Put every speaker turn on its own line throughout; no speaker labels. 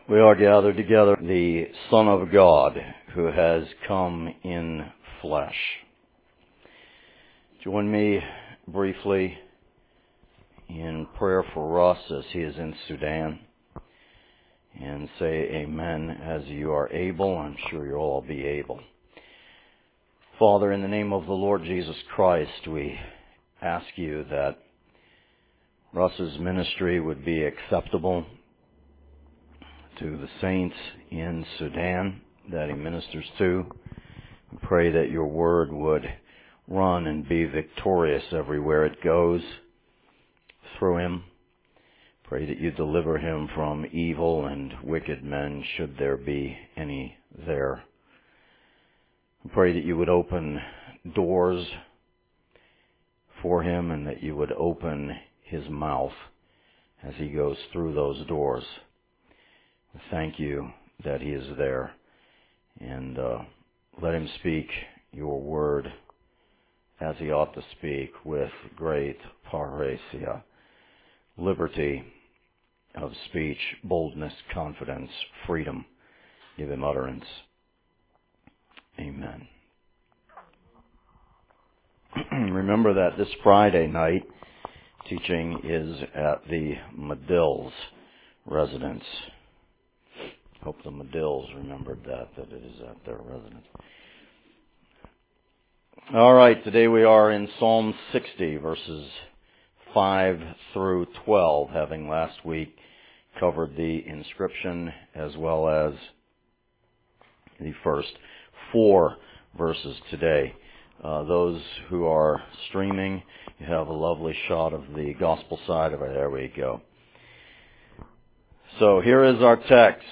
We are gathered together, the Son of God, who has come in flesh. Join me briefly in prayer for Russ as he is in Sudan, and say amen as you are able. I'm sure you'll all be able. Father, in the name of the Lord Jesus Christ, we ask you that Russ's ministry would be acceptable to the saints in Sudan that he ministers to. We pray that your word would run and be victorious everywhere it goes through him. Pray that you deliver him from evil and wicked men, should there be any there. We pray that you would open doors for him and that you would open his mouth as he goes through those doors. Thank you that he is there, and let him speak your word as he ought to speak, with great parrhesia, liberty of speech, boldness, confidence, freedom. Give him utterance. Amen. Remember that this Friday night, teaching is at the Medills residence. Hope the Medills remembered that it is at their residence. All right, today we are in Psalm 60, verses 5 through 12, having last week covered the inscription as well as the first 4 verses today. Those who are streaming, you have a lovely shot of the gospel side of it. There we go. So here is our text.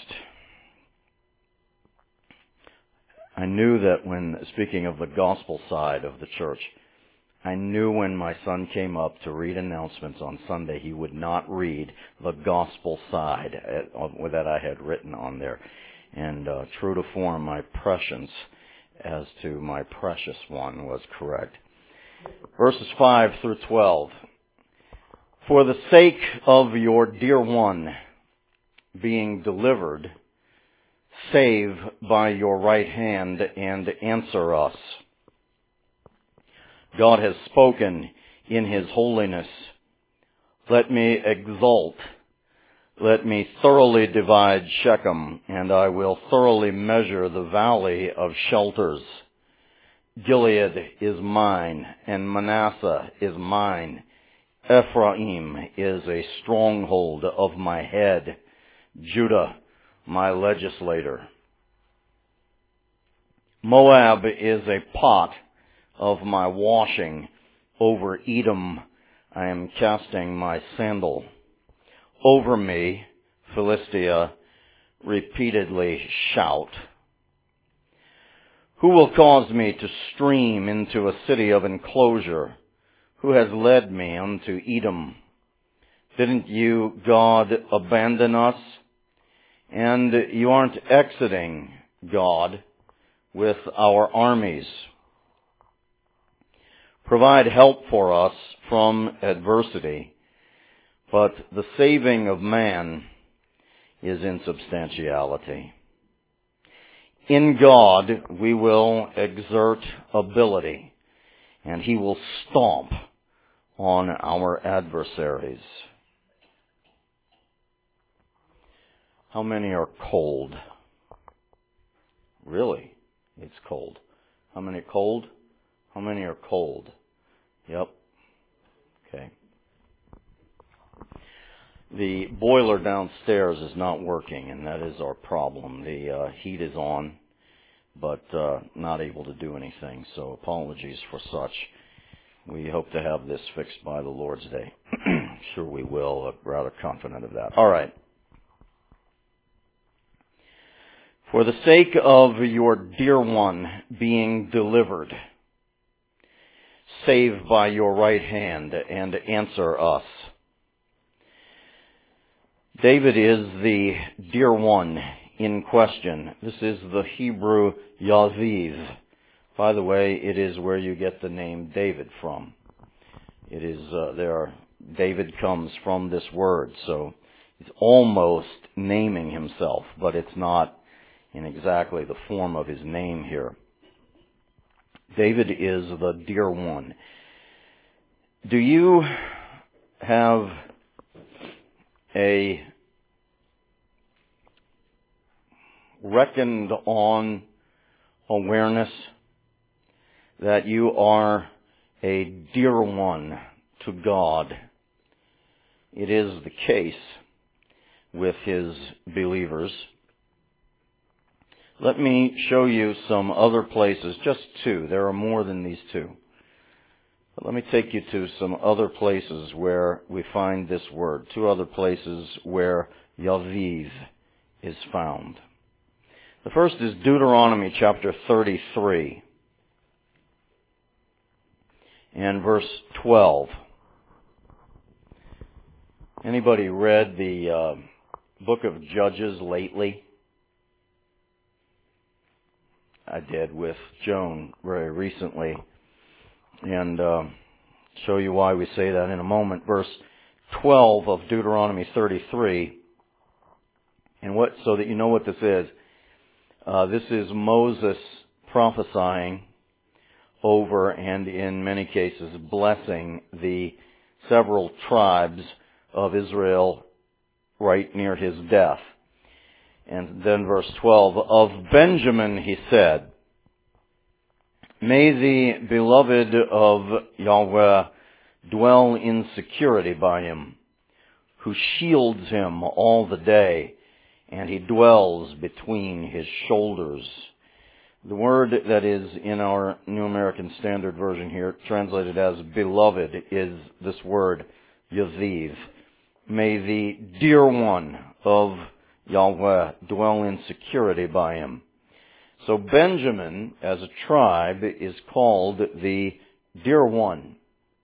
I knew that when speaking of the gospel side of the church, I knew when my son came up to read announcements on Sunday, he would not read the gospel side that I had written on there. And true to form, my prescience as to my precious one was correct. Verses 5 through 12. For the sake of your dear one being delivered, save by your right hand and answer us. God has spoken in his holiness. Let me exult. Let me thoroughly divide Shechem, and I will thoroughly measure the valley of shelters. Gilead is mine, and Manasseh is mine. Ephraim is a stronghold of my head. Judah, my legislator. Moab is a pot of my washing. Over Edom I am casting my sandal. Over me, Philistia, repeatedly shout. Who will cause me to stream into a city of enclosure? Who has led me unto Edom? Didn't you, God, abandon us? And you aren't exiting, God, with our armies. Provide help for us from adversity, but the saving of man is insubstantiality. In God we will exert ability, and he will stomp on our adversaries. How many are cold? Really? It's cold. How many are cold? How many are cold? Yep. Okay. The boiler downstairs is not working, and that is our problem. The heat is on, but not able to do anything, so apologies for such. We hope to have this fixed by the Lord's Day. Sure we will. I'm rather confident of that. All right. For the sake of your dear one being delivered, save by your right hand and answer us. David is the dear one in question. This is the Hebrew Yaviv. By the way, it is where you get the name David from. It is David comes from this word, so it's almost naming himself, but it's not in exactly the form of his name here. David is the dear one. Do you have a reckoned on awareness that you are a dear one to God? It is the case with His believers. Let me show you some other places, just two. There are more than these two. But let me take you to some other places where we find this word. Two other places where Yaviv is found. The first is Deuteronomy chapter 33 and verse 12. Anybody read the book of Judges lately? I did with Joan very recently, and show you why we say that in a moment. Verse 12 of Deuteronomy 33, and so that you know what this is. This is Moses prophesying over, and in many cases blessing, the several tribes of Israel right near his death. And then verse 12, of Benjamin he said, may the beloved of Yahweh dwell in security by him, who shields him all the day, and he dwells between his shoulders. The word that is in our New American Standard Version here, translated as beloved, is this word, Yaviv. May the dear one of Yahweh dwell in security by him. So Benjamin, as a tribe, is called the dear one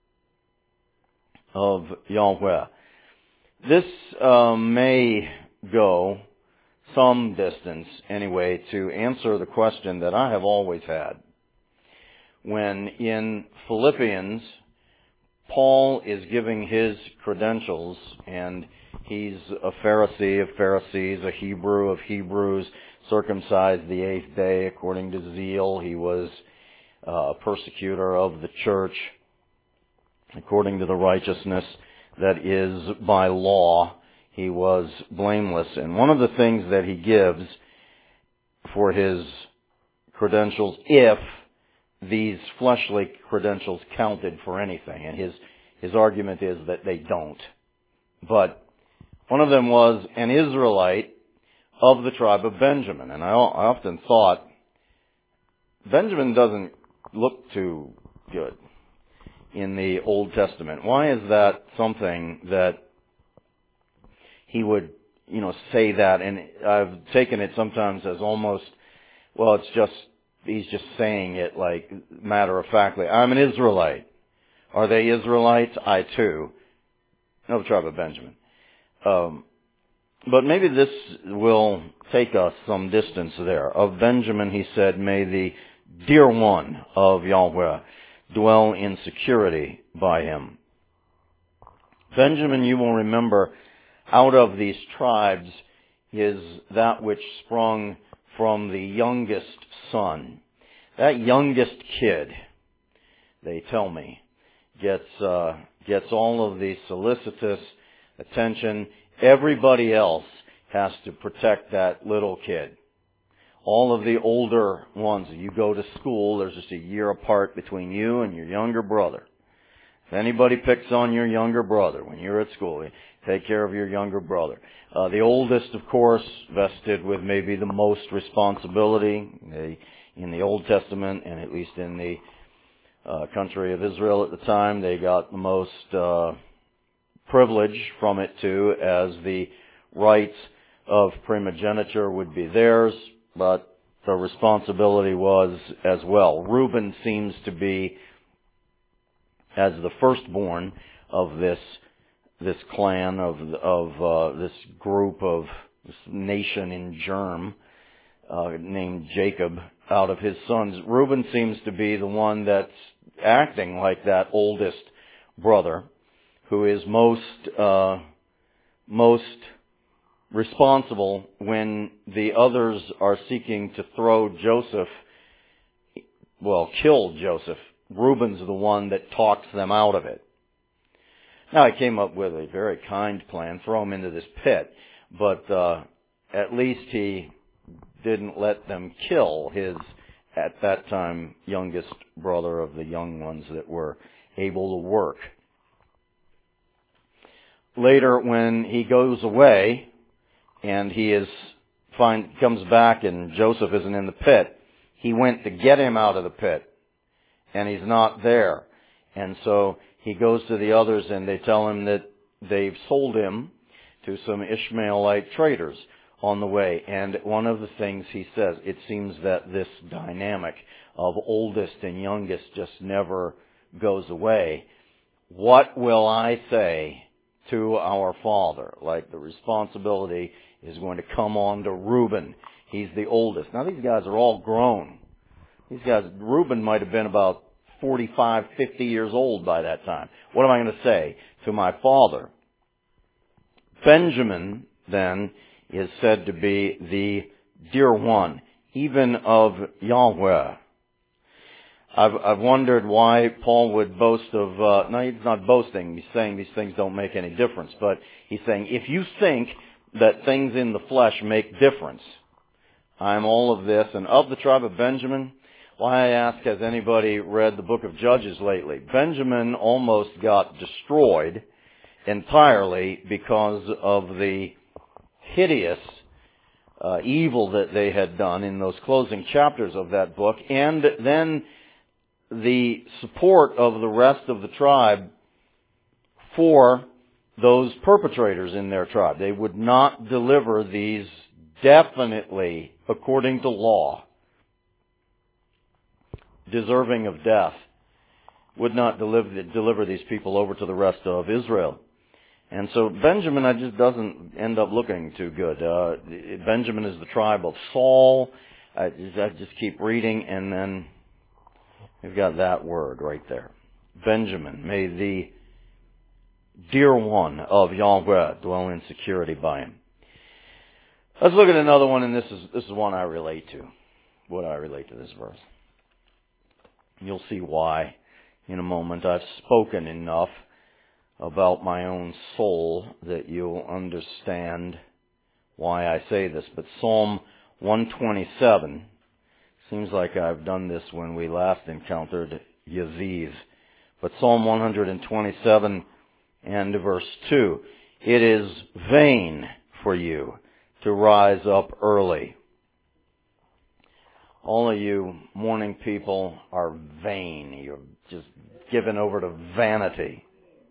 of Yahweh. This may go some distance, anyway, to answer the question that I have always had. When in Philippians, Paul is giving his credentials, and he's a Pharisee of Pharisees, a Hebrew of Hebrews, circumcised the 8th day according to zeal. He was a persecutor of the church according to the righteousness that is by law. He was blameless. And one of the things that he gives for his credentials, if these fleshly credentials counted for anything, and his argument is that they don't. But one of them was an Israelite of the tribe of Benjamin. And I often thought, Benjamin doesn't look too good in the Old Testament. Why is that something that he would, say that? And I've taken it sometimes as almost, he's just saying it like matter-of-factly. I'm an Israelite. Are they Israelites? I too. No, the tribe of Benjamin. But maybe this will take us some distance there. Of Benjamin, he said, may the dear one of Yahweh dwell in security by him. Benjamin, you will remember, out of these tribes is that which sprung from the youngest son. That youngest kid, they tell me, gets all of the solicitous attention. Everybody else has to protect that little kid. All of the older ones, you go to school, there's just a year apart between you and your younger brother. If anybody picks on your younger brother when you're at school, take care of your younger brother. The oldest, of course, vested with maybe the most responsibility. In the Old Testament, and at least in the country of Israel at the time, they got the most privilege from it too, as the rights of primogeniture would be theirs, but the responsibility was as well. Reuben seems to be, as the firstborn of this clan, of this group, of this nation in germ, named Jacob, out of his sons. Reuben seems to be the one that's acting like that oldest brother, who is most responsible when the others are seeking to throw Joseph, kill Joseph. Reuben's the one that talks them out of it. Now, he came up with a very kind plan, throw him into this pit, but at least he didn't let them kill his, at that time, youngest brother of the young ones that were able to work. Later, when he goes away and he comes back and Joseph isn't in the pit, he went to get him out of the pit, and he's not there. And so he goes to the others and they tell him that they've sold him to some Ishmaelite traders on the way. And one of the things he says, it seems that this dynamic of oldest and youngest just never goes away. What will I say to our father? Like, the responsibility is going to come on to Reuben. He's the oldest. Now, these guys are all grown. Reuben might have been about 45, 50 years old by that time. What am I going to say to my father? Benjamin, then, is said to be the dear one, even of Yahweh. I've wondered why Paul would boast of, no, he's not boasting, he's saying these things don't make any difference, but he's saying, if you think that things in the flesh make difference, I'm all of this, and of the tribe of Benjamin. Why, I ask, has anybody read the book of Judges lately? Benjamin almost got destroyed entirely because of the hideous evil that they had done in those closing chapters of that book, and then the support of the rest of the tribe for those perpetrators in their tribe. They would not deliver these definitely, according to law, deserving of death, would not deliver these people over to the rest of Israel. And so Benjamin just doesn't end up looking too good. Benjamin is the tribe of Saul. I just keep reading, and then we've got that word right there. Benjamin, may the dear one of Yahweh dwell in security by him. Let's look at another one, and this is one I relate to. What I relate to this verse. You'll see why in a moment. I've spoken enough about my own soul that you'll understand why I say this. But Psalm 127, seems like I've done this when we last encountered Yaziz. But Psalm 127 and verse 2, it is vain for you to rise up early. All of you morning people are vain. You're just given over to vanity.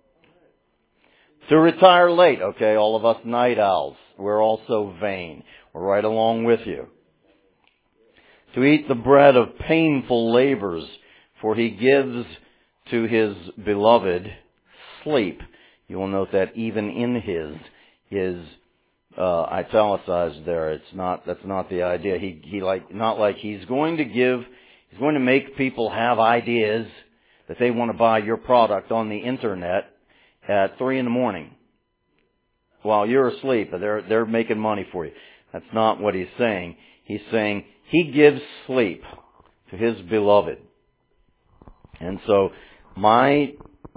To retire late, okay, all of us night owls, we're also vain. We're right along with you. To eat the bread of painful labors, for he gives to his beloved sleep. You will note that even in his italicized there. That's not the idea. Not like he's going to make people have ideas that they want to buy your product on the internet at 3 a.m. while you're asleep. They're making money for you. That's not what he's saying. He's saying he gives sleep to his beloved. And so my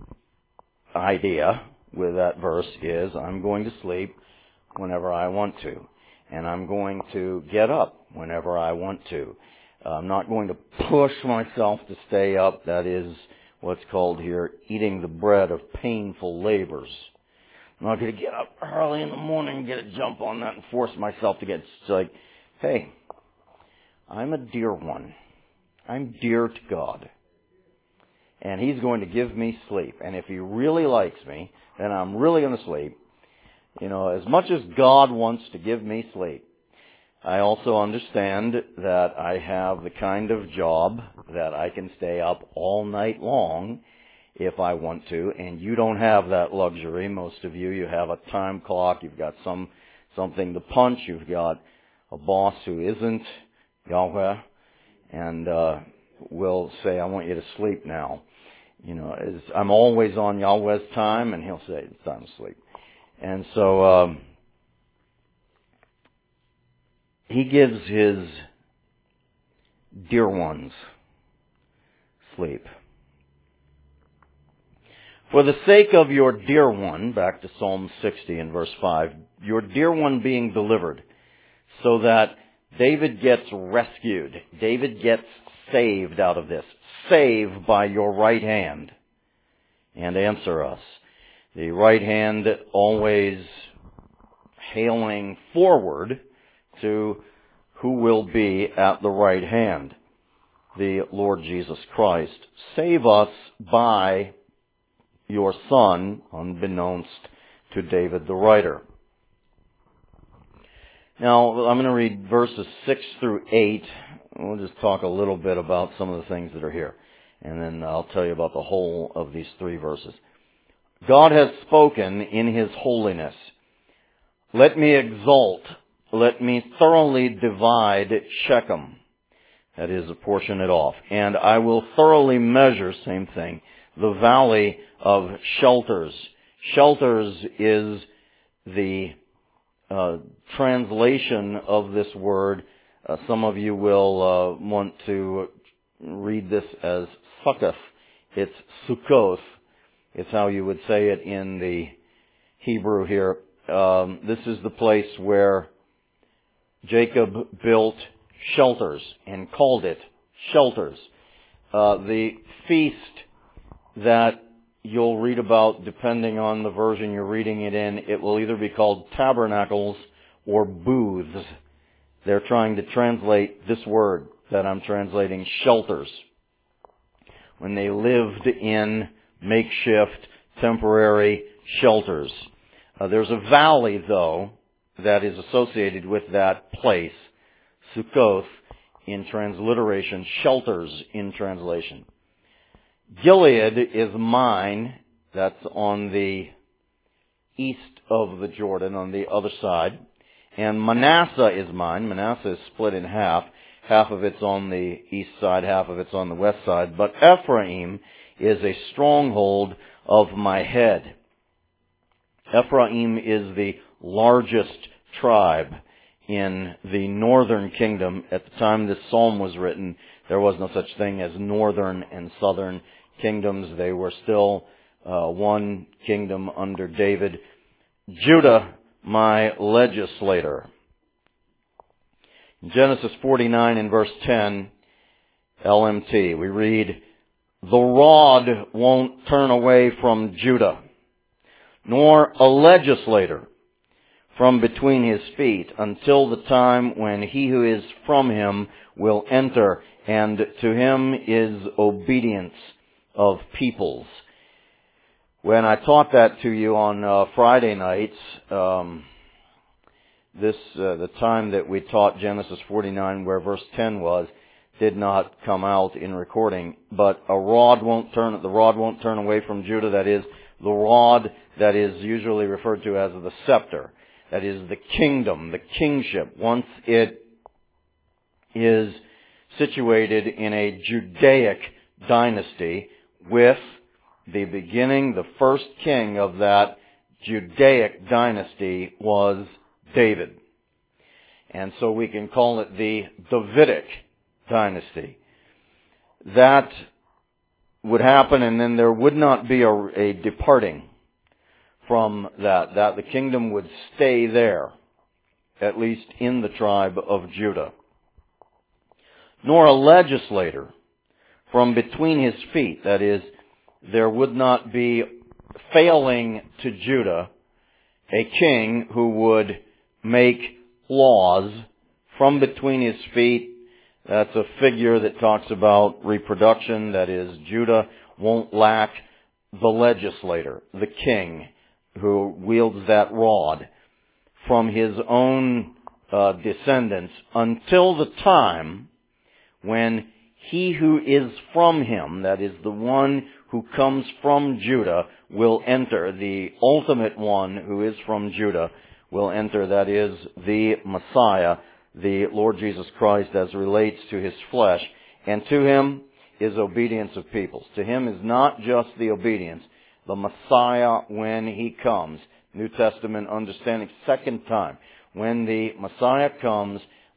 idea with that verse is I'm going to sleep whenever I want to. And I'm going to get up whenever I want to. I'm not going to push myself to stay up. That is what's called here eating the bread of painful labors. I'm not going to get up early in the morning and get a jump on that and force myself to get... It's like, hey, I'm a dear one. I'm dear to God. And he's going to give me sleep. And if he really likes me, then I'm really going to sleep. You know, as much as God wants to give me sleep, I also understand that I have the kind of job that I can stay up all night long if I want to, and you don't have that luxury. Most of you have a time clock, you've got something to punch, you've got a boss who isn't Yahweh, and will say, I want you to sleep now. You know, I'm always on Yahweh's time, and he'll say, it's time to sleep. And so, He gives His dear ones sleep. For the sake of your dear one, back to Psalm 60 and verse 5, your dear one being delivered, so that David gets rescued. David gets saved out of this. Save by your right hand and answer us. The right hand always hailing forward to who will be at the right hand, the Lord Jesus Christ. Save us by your Son, unbeknownst to David the writer. Now, I'm going to read verses 6 through 8. We'll just talk a little bit about some of the things that are here. And then I'll tell you about the whole of these 3 verses. God has spoken in His holiness. Let me exalt. Let me thoroughly divide Shechem. That is, apportion it off. And I will thoroughly measure, same thing, the valley of shelters. Shelters is the translation of this word. Some of you will want to read this as Succoth. It's Sukkoth. It's how you would say it in the Hebrew here. This is the place where Jacob built shelters and called it shelters. The feast that you'll read about, depending on the version you're reading it in, it will either be called tabernacles or booths. They're trying to translate this word that I'm translating, shelters. When they lived in makeshift, temporary shelters. There's a valley, though, that is associated with that place, Sukkoth in transliteration, shelters in translation. Gilead is mine. That's on the east of the Jordan, on the other side. And Manasseh is mine. Manasseh is split in half. Half of it's on the east side, half of it's on the west side. But Ephraim is a stronghold of my head. Ephraim is the largest tribe in the northern kingdom. At the time this psalm was written, there was no such thing as northern and southern kingdoms. They were still one kingdom under David. Judah, my legislator. In Genesis 49 and verse 10, LMT, we read, the rod won't turn away from Judah, nor a legislator from between his feet until the time when he who is from him will enter, and to him is obedience of peoples. When I taught that to you on Friday nights, the time that we taught Genesis 49, where verse 10 was, did not come out in recording. But the rod won't turn away from Judah. That is, the rod that is usually referred to as the scepter. That is the kingdom, the kingship. Once it is situated in a Judaic dynasty, with the beginning, the first king of that Judaic dynasty was David. And so we can call it the Davidic dynasty. That would happen, and then there would not be a departing from that. That the kingdom would stay there, at least in the tribe of Judah. Nor a legislator from between his feet. That is, there would not be failing to Judah a king who would make laws from between his feet. That's a figure that talks about reproduction. That is, Judah won't lack the legislator, the king, who wields that rod from his own descendants until the time when he who is from him, that is the one who comes from Judah, will enter. The ultimate one who is from Judah will enter. That is the Messiah, the Lord Jesus Christ, as relates to his flesh. And to him is obedience of peoples. To him is not just the obedience. The Messiah, when he comes, New Testament understanding, second time, when the Messiah comes,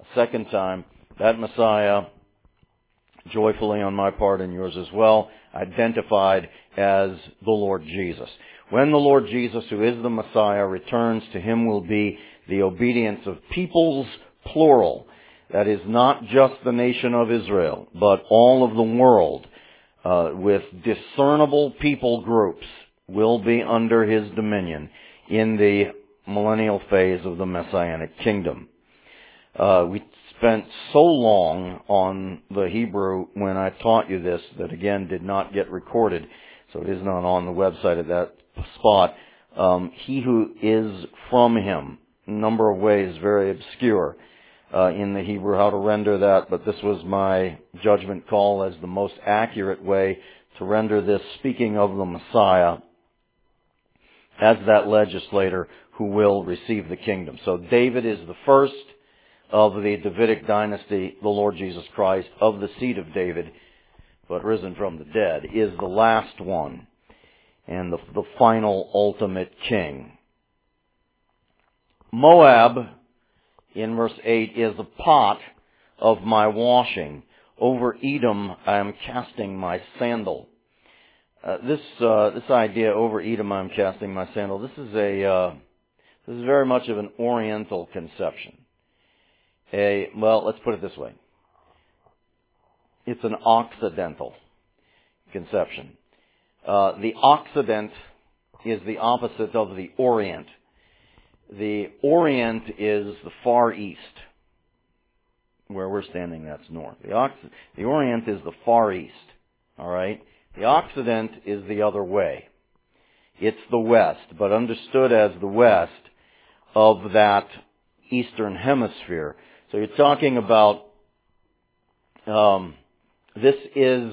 a second time, that Messiah, joyfully on my part and yours as well, identified as the Lord Jesus. When the Lord Jesus, who is the Messiah, returns, to him will be the obedience of peoples, plural. That is not just the nation of Israel, but all of the world, with discernible people groups, will be under his dominion in the millennial phase of the Messianic kingdom. We spent so long on the Hebrew when I taught you this that again did not get recorded, so it is not on the website at that spot. He who is from him, a number of ways, very obscure in the Hebrew how to render that, but this was my judgment call as the most accurate way to render this, speaking of the Messiah as that legislator who will receive the kingdom. So David is the first of the Davidic dynasty. The Lord Jesus Christ, of the seed of David, but risen from the dead, is the last one and the final ultimate king. Moab, in verse 8, is a pot of my washing. Over Edom I am casting my sandal. This idea, over Edom I am casting my sandal, this is very much of an Oriental conception. Well, let's put it this way. It's an Occidental conception. The Occident is the opposite of the Orient. The Orient is the Far East. Where we're standing, that's north. The Orient is the Far East. All right? The Occident is the other way. It's the West, but understood as the West of that Eastern Hemisphere. So you're talking about this is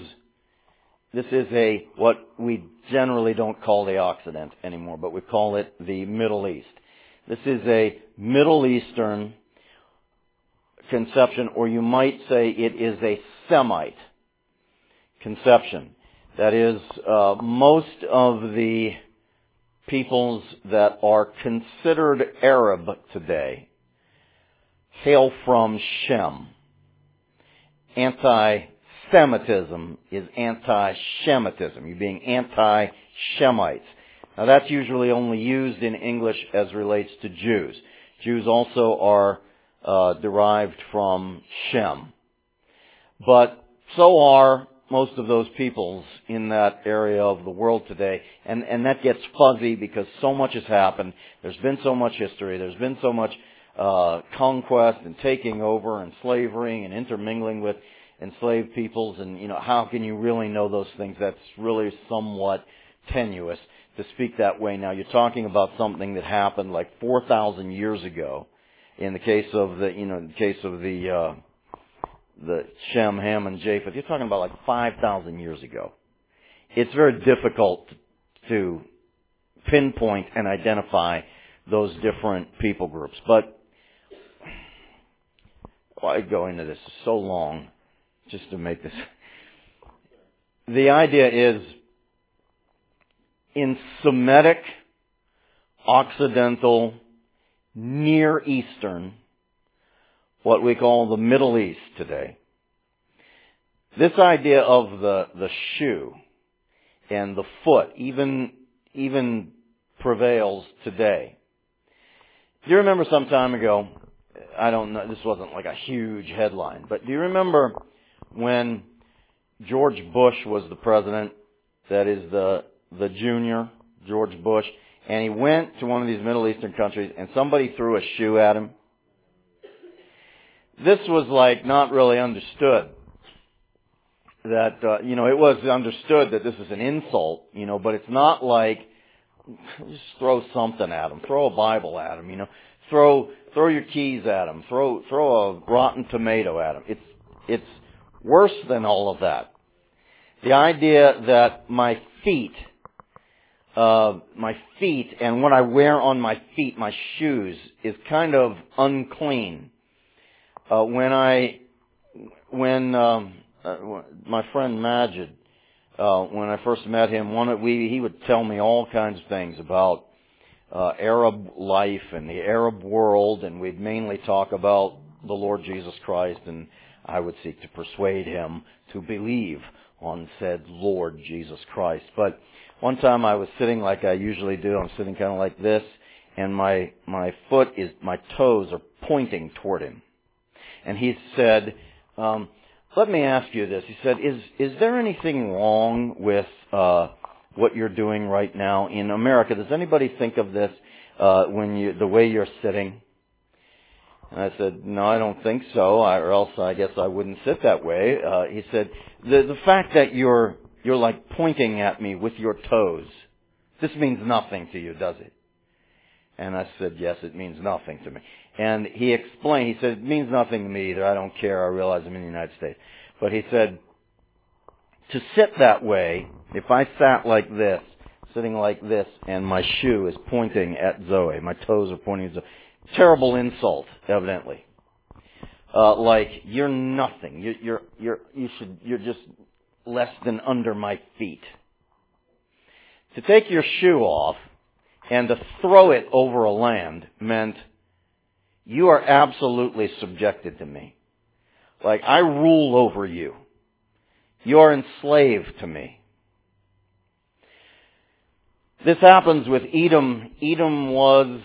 a what we generally don't call the Occident anymore, but we call it the Middle East. This is a Middle Eastern conception, or you might say it is a Semite conception. That is, most of the peoples that are considered Arab today hail from Shem. Anti-Semitism is anti-Shemitism. You're being anti-Shemites. Now that's usually only used in English as relates to Jews. Jews also are derived from Shem. But so are most of those peoples in that area of the world today. And that gets fuzzy because so much has happened. There's been so much history. There's been so much conquest and taking over and slavery and intermingling with enslaved peoples. And, how can you really know those things? That's really somewhat tenuous to speak that way. Now, you're talking about something that happened like 4,000 years ago. In the case of the Shem, Ham, and Japheth, you're talking about like 5,000 years ago. It's very difficult to pinpoint and identify those different people groups. But I go into this so long just to make this. The idea is in Semitic, Occidental, Near Eastern, what we call the Middle East today, this idea of the shoe and the foot even prevails today. Do you remember some time ago, I don't know, this wasn't like a huge headline, but do you remember when George Bush was the president, that is the junior, George Bush, and he went to one of these Middle Eastern countries and somebody threw a shoe at him? This was like not really understood. That, it was understood that this is an insult, but it's not like just throw something at him, throw a Bible at him, throw your keys at him, throw a rotten tomato at him. It's worse than all of that. The idea that my feet and what I wear on my feet, my shoes, is kind of unclean. When my friend Majid, when I first met him, he would tell me all kinds of things about Arab life and the Arab world, and we'd mainly talk about the Lord Jesus Christ, and I would seek to persuade him to believe on said Lord Jesus Christ. But one time I was sitting like I usually do. I'm sitting kind of like this, and my toes are pointing toward him. And he said, let me ask you this. He said, is there anything wrong with what you're doing right now in America? Does anybody think of this the way you're sitting? And I said, no, I don't think so, or else I guess I wouldn't sit that way. He said, the fact that you're like pointing at me with your toes, this means nothing to you, does it? And I said, yes, it means nothing to me. And he explained, he said, it means nothing to me either. I don't care. I realize I'm in the United States. But he said, to sit that way, if I sat like this, sitting like this, and my shoe is pointing at Zoe, my toes are pointing at Zoe, terrible insult, evidently. Like, you're nothing. You're just less than under my feet. To take your shoe off and to throw it over a land meant you are absolutely subjected to me. Like, I rule over you. You are enslaved to me. This happens with Edom. Edom was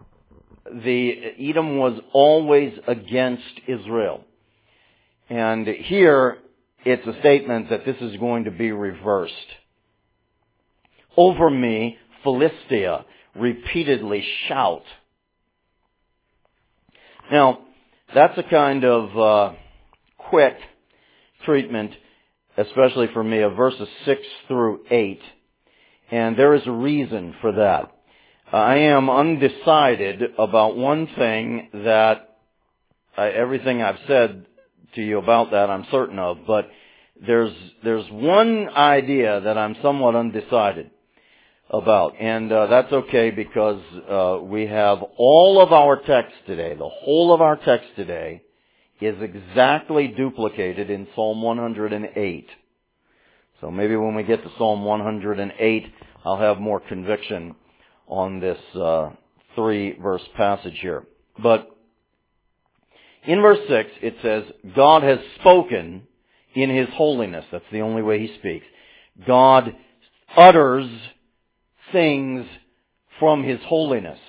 always against Israel. And here it's a statement that this is going to be reversed. Over me, Philistia repeatedly shout. Now, that's a kind of quick treatment, especially for me, of verses 6 through 8. And there is a reason for that. I am undecided about one thing that everything I've said to you about that I'm certain of, but there's one idea that I'm somewhat undecided about, and that's okay because we have all of our text today, the whole of our text today is exactly duplicated in Psalm 108. So maybe when we get to Psalm 108, I'll have more conviction on this 3-verse passage here. But in verse 6, it says, God has spoken in His holiness. That's the only way He speaks. God utters things from His holiness.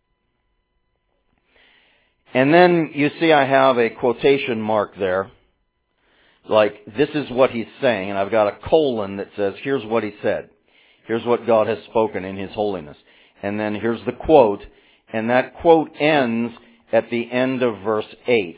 And then you see I have a quotation mark there. Like, this is what He's saying, and I've got a colon that says, here's what He said. Here's what God has spoken in His holiness. And then here's the quote, and that quote ends at the end of verse 8.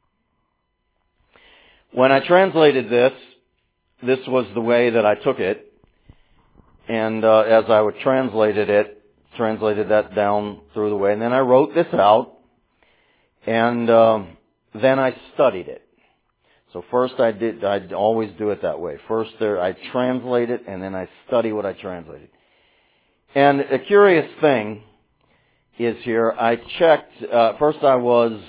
When I translated this was the way that I took it, and as I would translated that down through the way, and then I wrote this out, and then I studied it. So first I'd always do it that way. First I translate it, and then I study what I translated. And a curious thing is here, I checked, first I was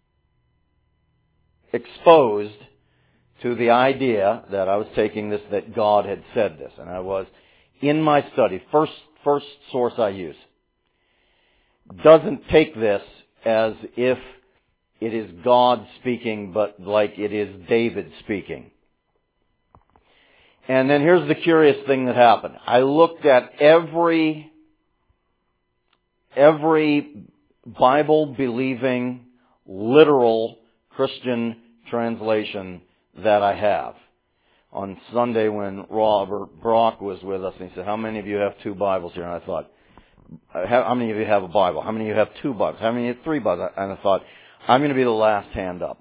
exposed to the idea that I was taking this, that God had said this. And I was, in my study, first source I use, doesn't take this as if it is God speaking, but like it is David speaking. And then here's the curious thing that happened. I looked at every Bible-believing, literal Christian translation that I have. On Sunday when Robert Brock was with us, and he said, how many of you have 2 Bibles here? And I thought, how many of you have a Bible? How many of you have 2 Bibles? How many have 3 Bibles? And I thought, I'm going to be the last hand up.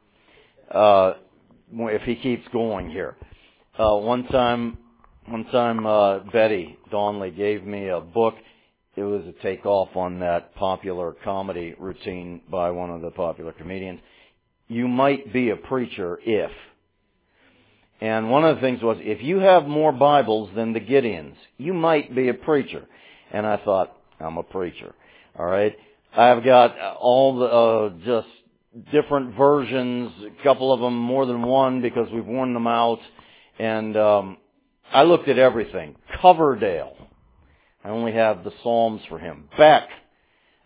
If he keeps going here. One time, Betty Donnelly gave me a book. It was a takeoff on that popular comedy routine by one of the popular comedians. You might be a preacher if. And one of the things was, if you have more Bibles than the Gideons, you might be a preacher. And I thought, I'm a preacher. All right. I've got all the just different versions, a couple of them more than one because we've worn them out. And I looked at everything. Coverdale, I only have the Psalms for him. Beck,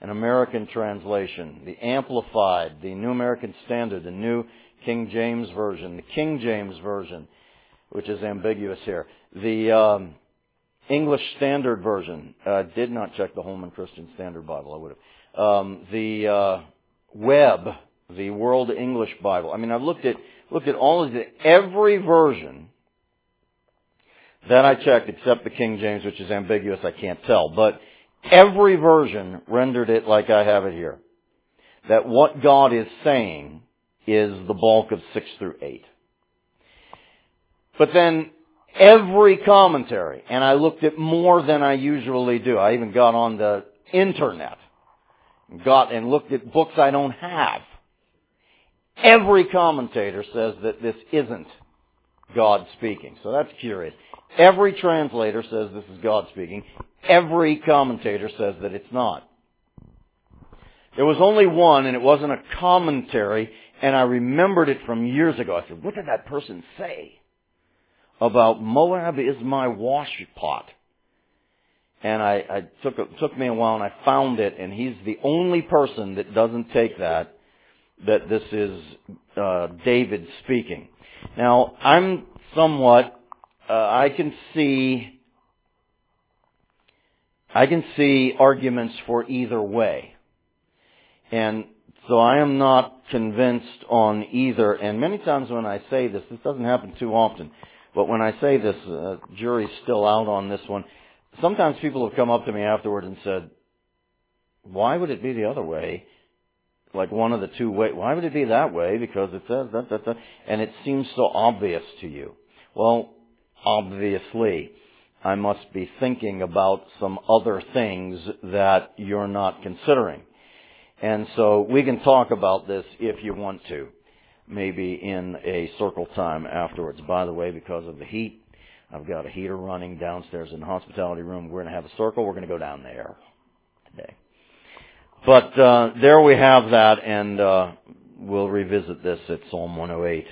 an American translation, the Amplified, the New American Standard, the New King James Version, the King James Version, which is ambiguous here, the English Standard Version. Did not check the Holman Christian Standard Bible. I would have. The Webb, the World English Bible. I mean, I've looked at all of every version that I checked, except the King James, which is ambiguous. I can't tell, but every version rendered it like I have it here. That what God is saying is the bulk of 6 through 8. But then every commentary, and I looked at more than I usually do. I even got on the internet, and looked at books I don't have. Every commentator says that this isn't God speaking. So that's curious. Every translator says this is God speaking. Every commentator says that it's not. There was only one, and it wasn't a commentary, and I remembered it from years ago. I said, what did that person say about Moab is my wash pot? And it took me a while, and I found it, and he's the only person that doesn't take that this is David speaking. Now, I'm somewhat, I can see arguments for either way. And so I am not convinced on either. And many times when I say this doesn't happen too often, but when I say this, jury's still out on this one. Sometimes people have come up to me afterward and said, why would it be the other way? Like one of the two ways. Why would it be that way? Because it says that, and it seems so obvious to you. Well, obviously, I must be thinking about some other things that you're not considering. And so we can talk about this if you want to, maybe in a circle time afterwards. By the way, because of the heat, I've got a heater running downstairs in the hospitality room. We're going to have a circle. We're going to go down there today. But there we have that, and we'll revisit this at Psalm 108.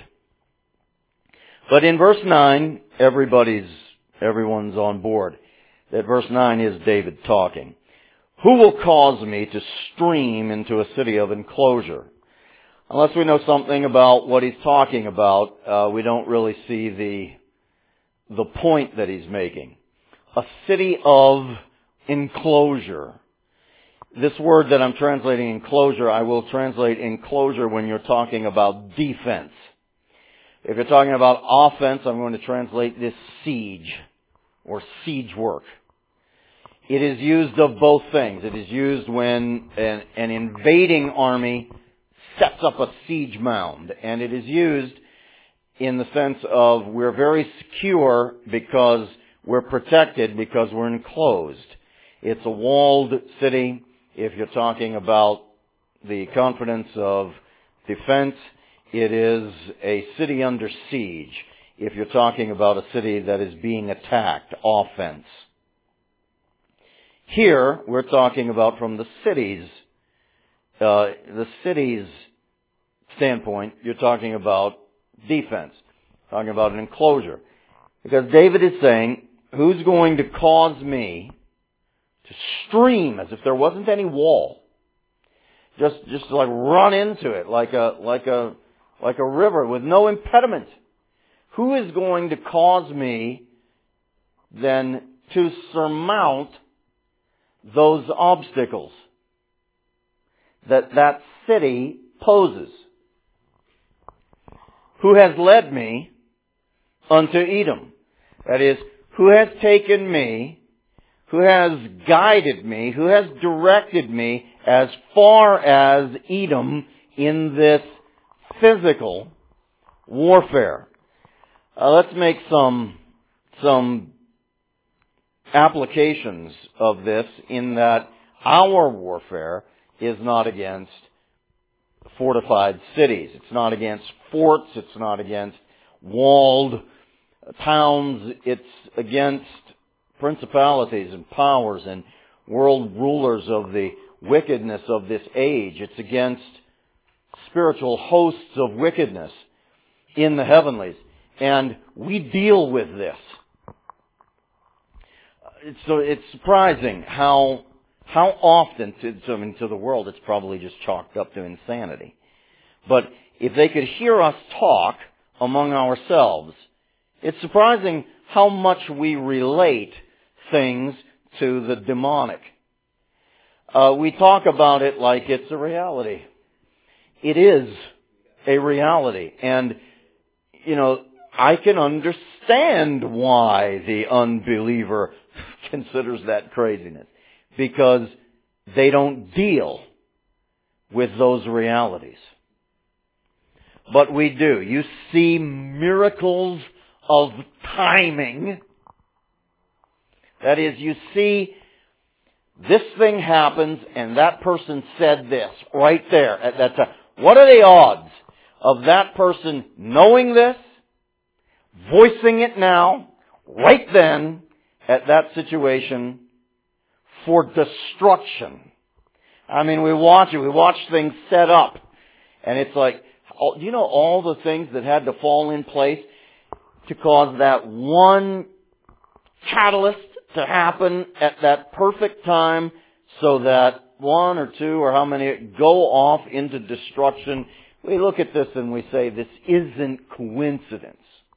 But in verse 9, everyone's on board. That verse 9 is David talking. Who will cause me to stream into a city of enclosure? Unless we know something about what he's talking about, we don't really see the point that he's making. A city of enclosure. This word that I'm translating enclosure, I will translate enclosure when you're talking about defense. If you're talking about offense, I'm going to translate this siege or siege work. It is used of both things. It is used when an invading army sets up a siege mound. And it is used in the sense of we're very secure because we're protected, because we're enclosed. It's a walled city. If you're talking about the confidence of defense, it is a city under siege. If you're talking about a city that is being attacked, offense. Here, we're talking about from the city's standpoint, you're talking about defense, talking about an enclosure. Because David is saying, who's going to cause me to stream as if there wasn't any wall? Just like run into it like a river with no impediment. Who is going to cause me then to surmount those obstacles that city poses? Who has led me unto Edom? That is, who has taken me, who has guided me, who has directed me as far as Edom in this physical warfare? Let's make some applications of this, in that our warfare is not against fortified cities. It's not against forts. It's not against walled towns. It's against principalities and powers and world rulers of the wickedness of this age. It's against spiritual hosts of wickedness in the heavenlies. And we deal with this. So it's surprising how How often, to the world, it's probably just chalked up to insanity. But if they could hear us talk among ourselves, it's surprising how much we relate things to the demonic. We talk about it like it's a reality. It is a reality. And, I can understand why the unbeliever considers that craziness. Because they don't deal with those realities. But we do. You see miracles of timing. That is, you see this thing happens and that person said this right there at that time. What are the odds of that person knowing this, voicing it now, right then, at that situation, for destruction? I mean, we watch things set up, and it's like, do you know all the things that had to fall in place to cause that one catalyst to happen at that perfect time so that one or two or how many go off into destruction? We look at this and we say, this isn't coincidence.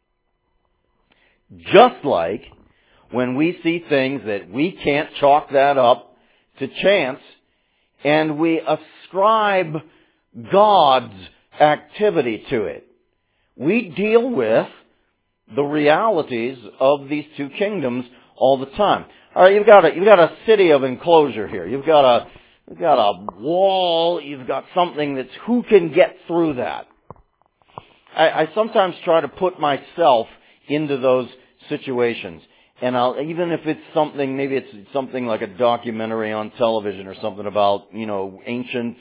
Just like when we see things that we can't chalk that up to chance, and we ascribe God's activity to it. We deal with the realities of these two kingdoms all the time. All right, you've got a city of enclosure here. You've got a wall. You've got something that's, who can get through that? I sometimes try to put myself into those situations. And even if it's something, maybe it's something like a documentary on television or something about, ancient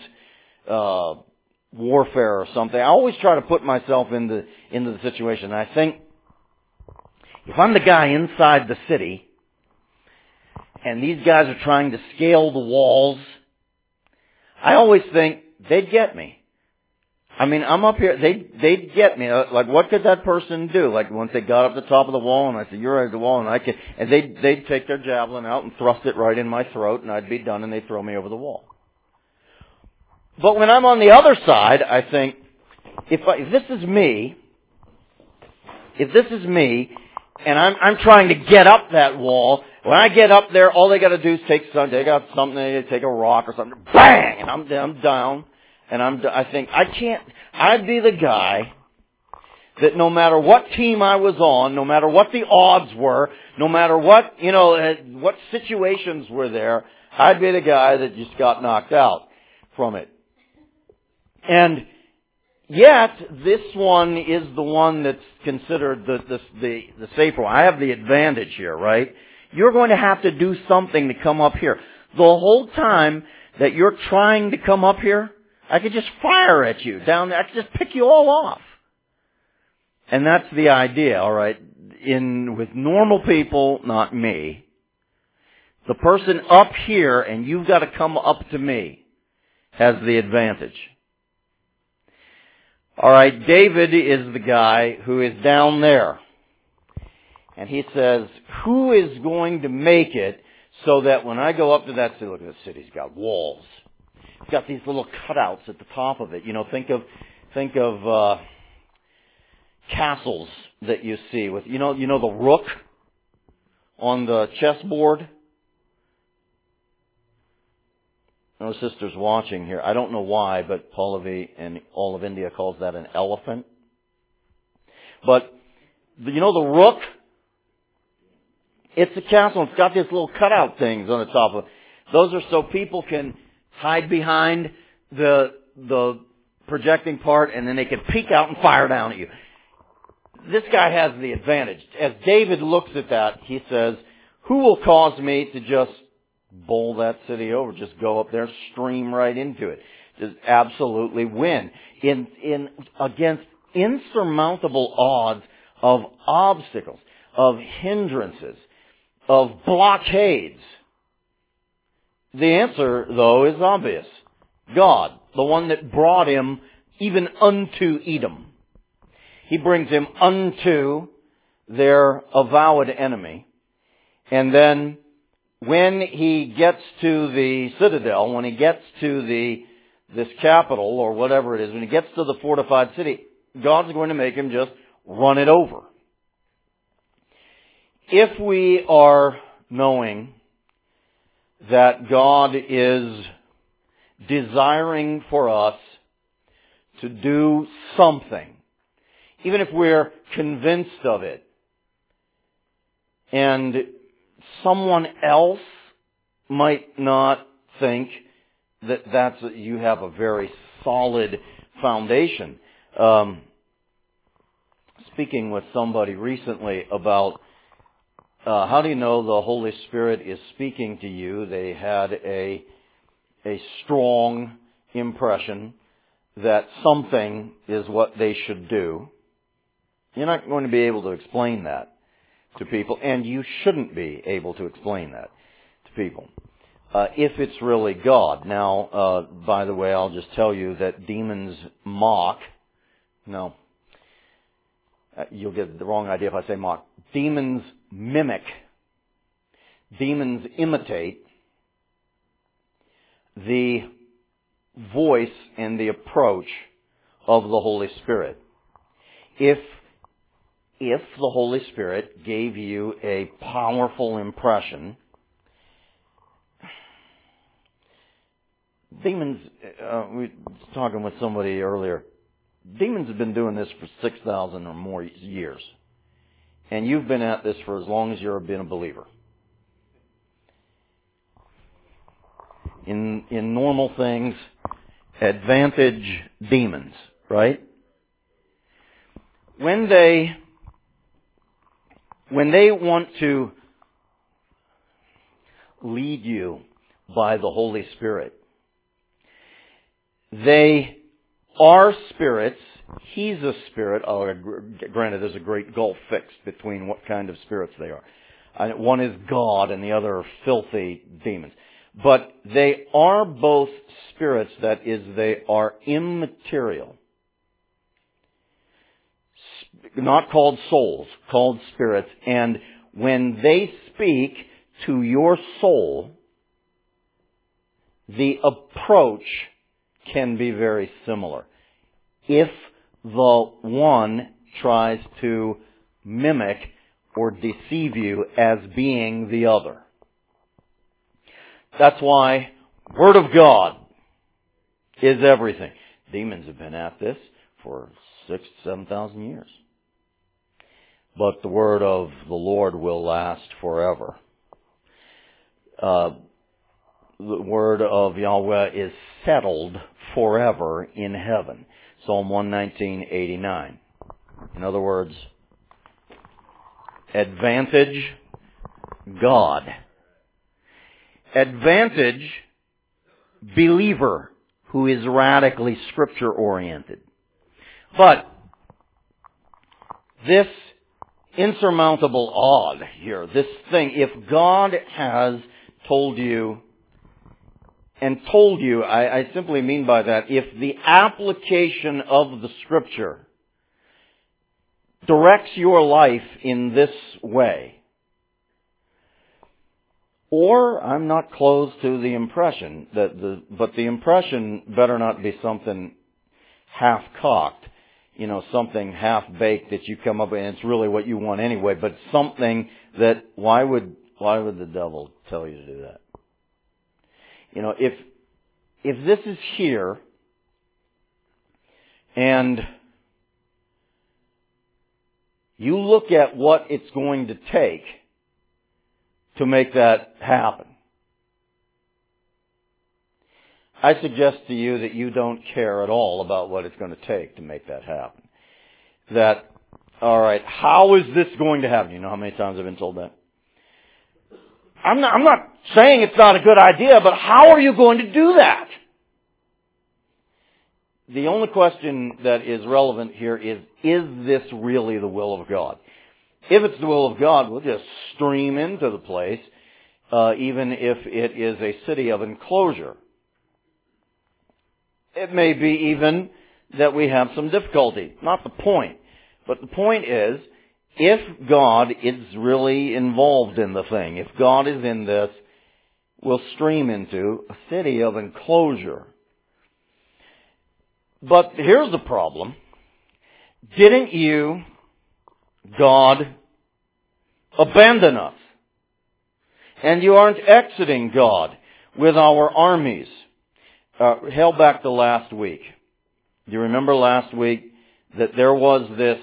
warfare or something. I always try to put myself into the situation. And I think, if I'm the guy inside the city, and these guys are trying to scale the walls, I always think they'd get me. I mean, I'm up here, they'd get me. Like, what could that person do? Like, once they got up the top of the wall, and I said, you're at the wall, and they'd take their javelin out and thrust it right in my throat, and I'd be done, and they'd throw me over the wall. But when I'm on the other side, I think, if this is me, and I'm trying to get up that wall, when I get up there, all they got to do is take a rock or something, bang, and I'm down. And I think, I'd be the guy that no matter what team I was on, no matter what the odds were, no matter what situations were there, I'd be the guy that just got knocked out from it. And yet, this one is the one that's considered the safer one. I have the advantage here, right? You're going to have to do something to come up here. The whole time that you're trying to come up here, I could just fire at you down there. I could just pick you all off. And that's the idea, all right? With normal people, not me, the person up here, and you've got to come up to me, has the advantage. All right, David is the guy who is down there. And he says, who is going to make it so that when I go up to that city, look at the city's got walls. It's got these little cutouts at the top of it. Think of castles that you see with, the rook on the chessboard. No sister's watching here. I don't know why, but Pallavi and all of India calls that an elephant. But, the rook? It's a castle. It's got these little cutout things on the top of it. Those are so people can hide behind the projecting part, and then they can peek out and fire down at you. This guy has the advantage. As David looks at that, he says, who will cause me to just bowl that city over, just go up there, stream right into it, just absolutely win against insurmountable odds of obstacles, of hindrances, of blockades? The answer, though, is obvious. God, the one that brought him even unto Edom. He brings him unto their avowed enemy. And then when he gets to the citadel, when he gets to this capital or whatever it is, when he gets to the fortified city, God's going to make him just run it over. If we are knowing that God is desiring for us to do something, even if we're convinced of it, and someone else might not think that you have a very solid foundation. Speaking with somebody recently about how do you know the Holy Spirit is speaking to you, they had a strong impression that something is what they should do. You're not going to be able to explain that to people, and you shouldn't be able to explain that to people if it's really God. Now, by the way, I'll just tell you that demons mock. No, you'll get the wrong idea if I say mock. Demons mimic. Demons imitate the voice and the approach of the Holy Spirit. If the Holy Spirit gave you a powerful impression, demons, we were talking with somebody earlier, demons have been doing this for 6,000 or more years. And you've been at this for as long as you've been a believer. In normal things, advantage demons, right? When they want to lead you by the Holy Spirit, they are spirits. He's a spirit. Granted, there's a great gulf fixed between what kind of spirits they are. One is God and the other are filthy demons. But they are both spirits, that is, they are immaterial. Not called souls, called spirits. And when they speak to your soul, the approach can be very similar. If the one tries to mimic or deceive you as being the other. That's why Word of God is everything. Demons have been at this for 6,000 to 7,000 years. But the Word of the Lord will last forever. The Word of Yahweh is settled forever in heaven. Psalm 119:89. In other words, advantage God. Advantage believer who is radically Scripture oriented. But this insurmountable odd here, this thing, if God has told you, and told you, I simply mean by that, if the application of the Scripture directs your life in this way, or I'm not closed to the impression, but the impression better not be something half-cocked, something half-baked that you come up with, and it's really what you want anyway, but something that, why would the devil tell you to do that? If this is here, and you look at what it's going to take to make that happen, I suggest to you that you don't care at all about what it's going to take to make that happen. That, all right, how is this going to happen? You know how many times I've been told that? I'm not saying it's not a good idea, but how are you going to do that? The only question that is relevant here is this really the will of God? If it's the will of God, we'll just stream into the place, even if it is a city of enclosure. It may be even that we have some difficulty. Not the point. But the point is, if God is really involved in the thing, if God is in this, will stream into, a city of enclosure. But here's the problem. Didn't you, God, abandon us? And you aren't exiting God with our armies. Held back to last week. Do you remember last week that there was this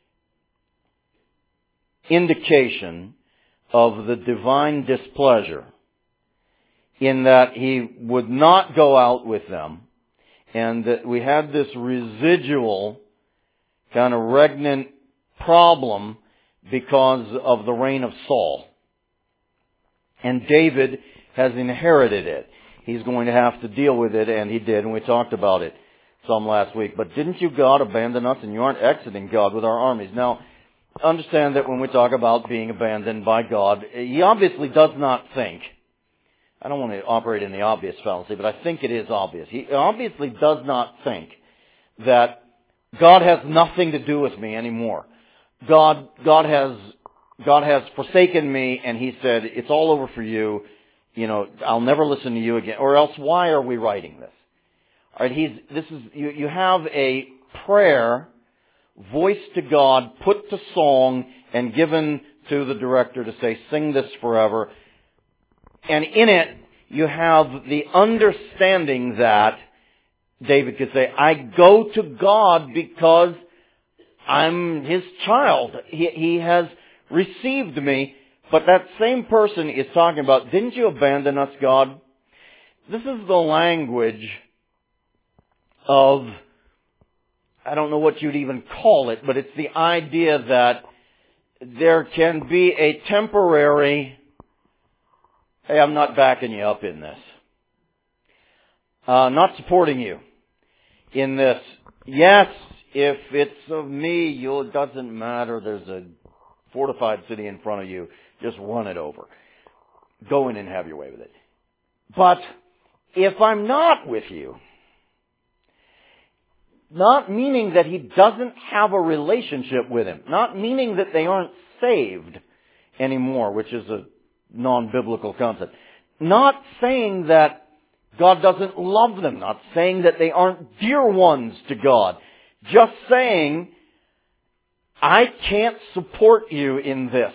indication of the divine displeasure in that He would not go out with them, and that we had this residual kind of regnant problem because of the reign of Saul. And David has inherited it. He's going to have to deal with it, and he did, and we talked about it some last week. But didn't you, God, abandon us, and you aren't exiting God with our armies? Now, understand that when we talk about being abandoned by God, He obviously does not think, I don't want to operate in the obvious fallacy, but I think it is obvious. He obviously does not think that God has nothing to do with me anymore. God has forsaken me, and He said, it's all over for you. You know, I'll never listen to you again. Or else, why are we writing this? All right, you have a prayer voiced to God, put to song, and given to the director to say, sing this forever. And in it, you have the understanding that David could say, I go to God because I'm His child. He has received me. But that same person is talking about, didn't you abandon us, God? This is the language of, I don't know what you'd even call it, but it's the idea that there can be a temporary, hey, I'm not backing you up in this. Not supporting you in this. Yes, if it's of me, it doesn't matter. There's a fortified city in front of you. Just run it over. Go in and have your way with it. But if I'm not with you, not meaning that He doesn't have a relationship with Him, not meaning that they aren't saved anymore, which is a non-biblical concept, not saying that God doesn't love them, not saying that they aren't dear ones to God, just saying, I can't support you in this.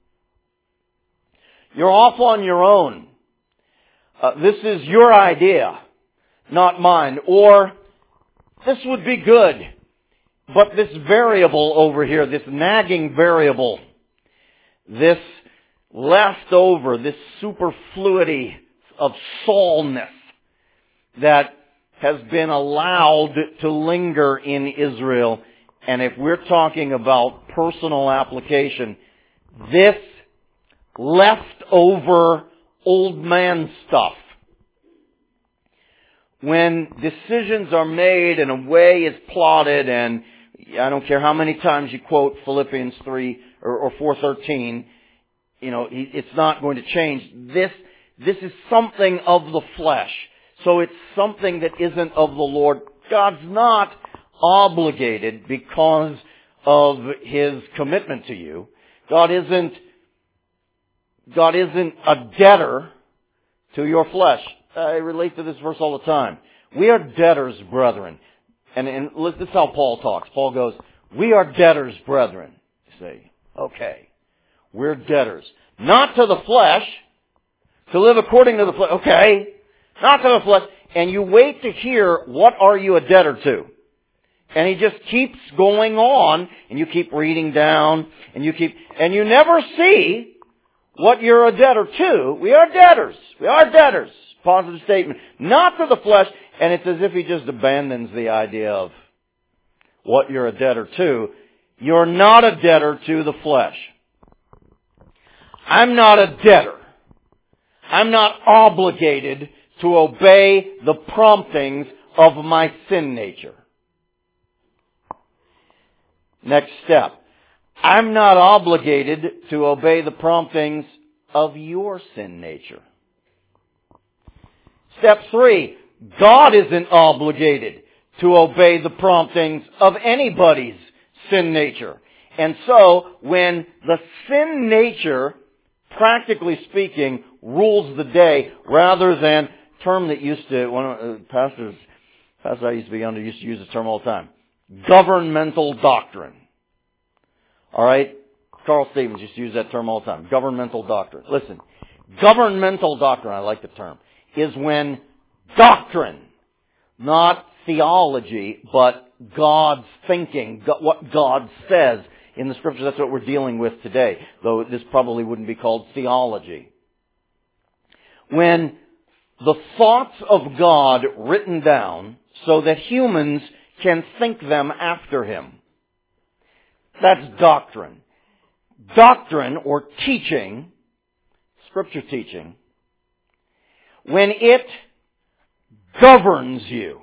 You're off on your own. This is your idea, not mine. Or, this would be good, but this variable over here, this nagging variable, this leftover, this superfluity of Saulness that has been allowed to linger in Israel. And if we're talking about personal application, this leftover old man stuff, when decisions are made and a way is plotted, and I don't care how many times you quote Philippians 3 or 4:13, it's not going to change. This is something of the flesh. So it's something that isn't of the Lord. God's not obligated because of His commitment to you. God isn't a debtor to your flesh. I relate to this verse all the time. We are debtors, brethren. And this is how Paul talks. Paul goes, we are debtors, brethren. You say, okay, we're debtors. Not to the flesh, to live according to the flesh. Okay, not to the flesh. And you wait to hear, what are you a debtor to? And he just keeps going on, and you keep reading down, and you never see what you're a debtor to. We are debtors. We are debtors. Positive statement. Not to the flesh, and it's as if he just abandons the idea of what you're a debtor to. You're not a debtor to the flesh. I'm not a debtor. I'm not obligated to obey the promptings of my sin nature. Next step. I'm not obligated to obey the promptings of your sin nature. Step 3. God isn't obligated to obey the promptings of anybody's sin nature. And so, when the sin nature, practically speaking, rules the day rather than term that used to, one of pastors I used to be under used to use the term all the time. Governmental doctrine. All right? Carl Stevens used to use that term all the time. Governmental doctrine. Listen, governmental doctrine, I like the term, is when doctrine, not theology, but God's thinking, what God says in the Scriptures. That's what we're dealing with today, though this probably wouldn't be called theology. When the thoughts of God written down so that humans can think them after Him. That's doctrine. Doctrine or teaching, Scripture teaching, when it governs you,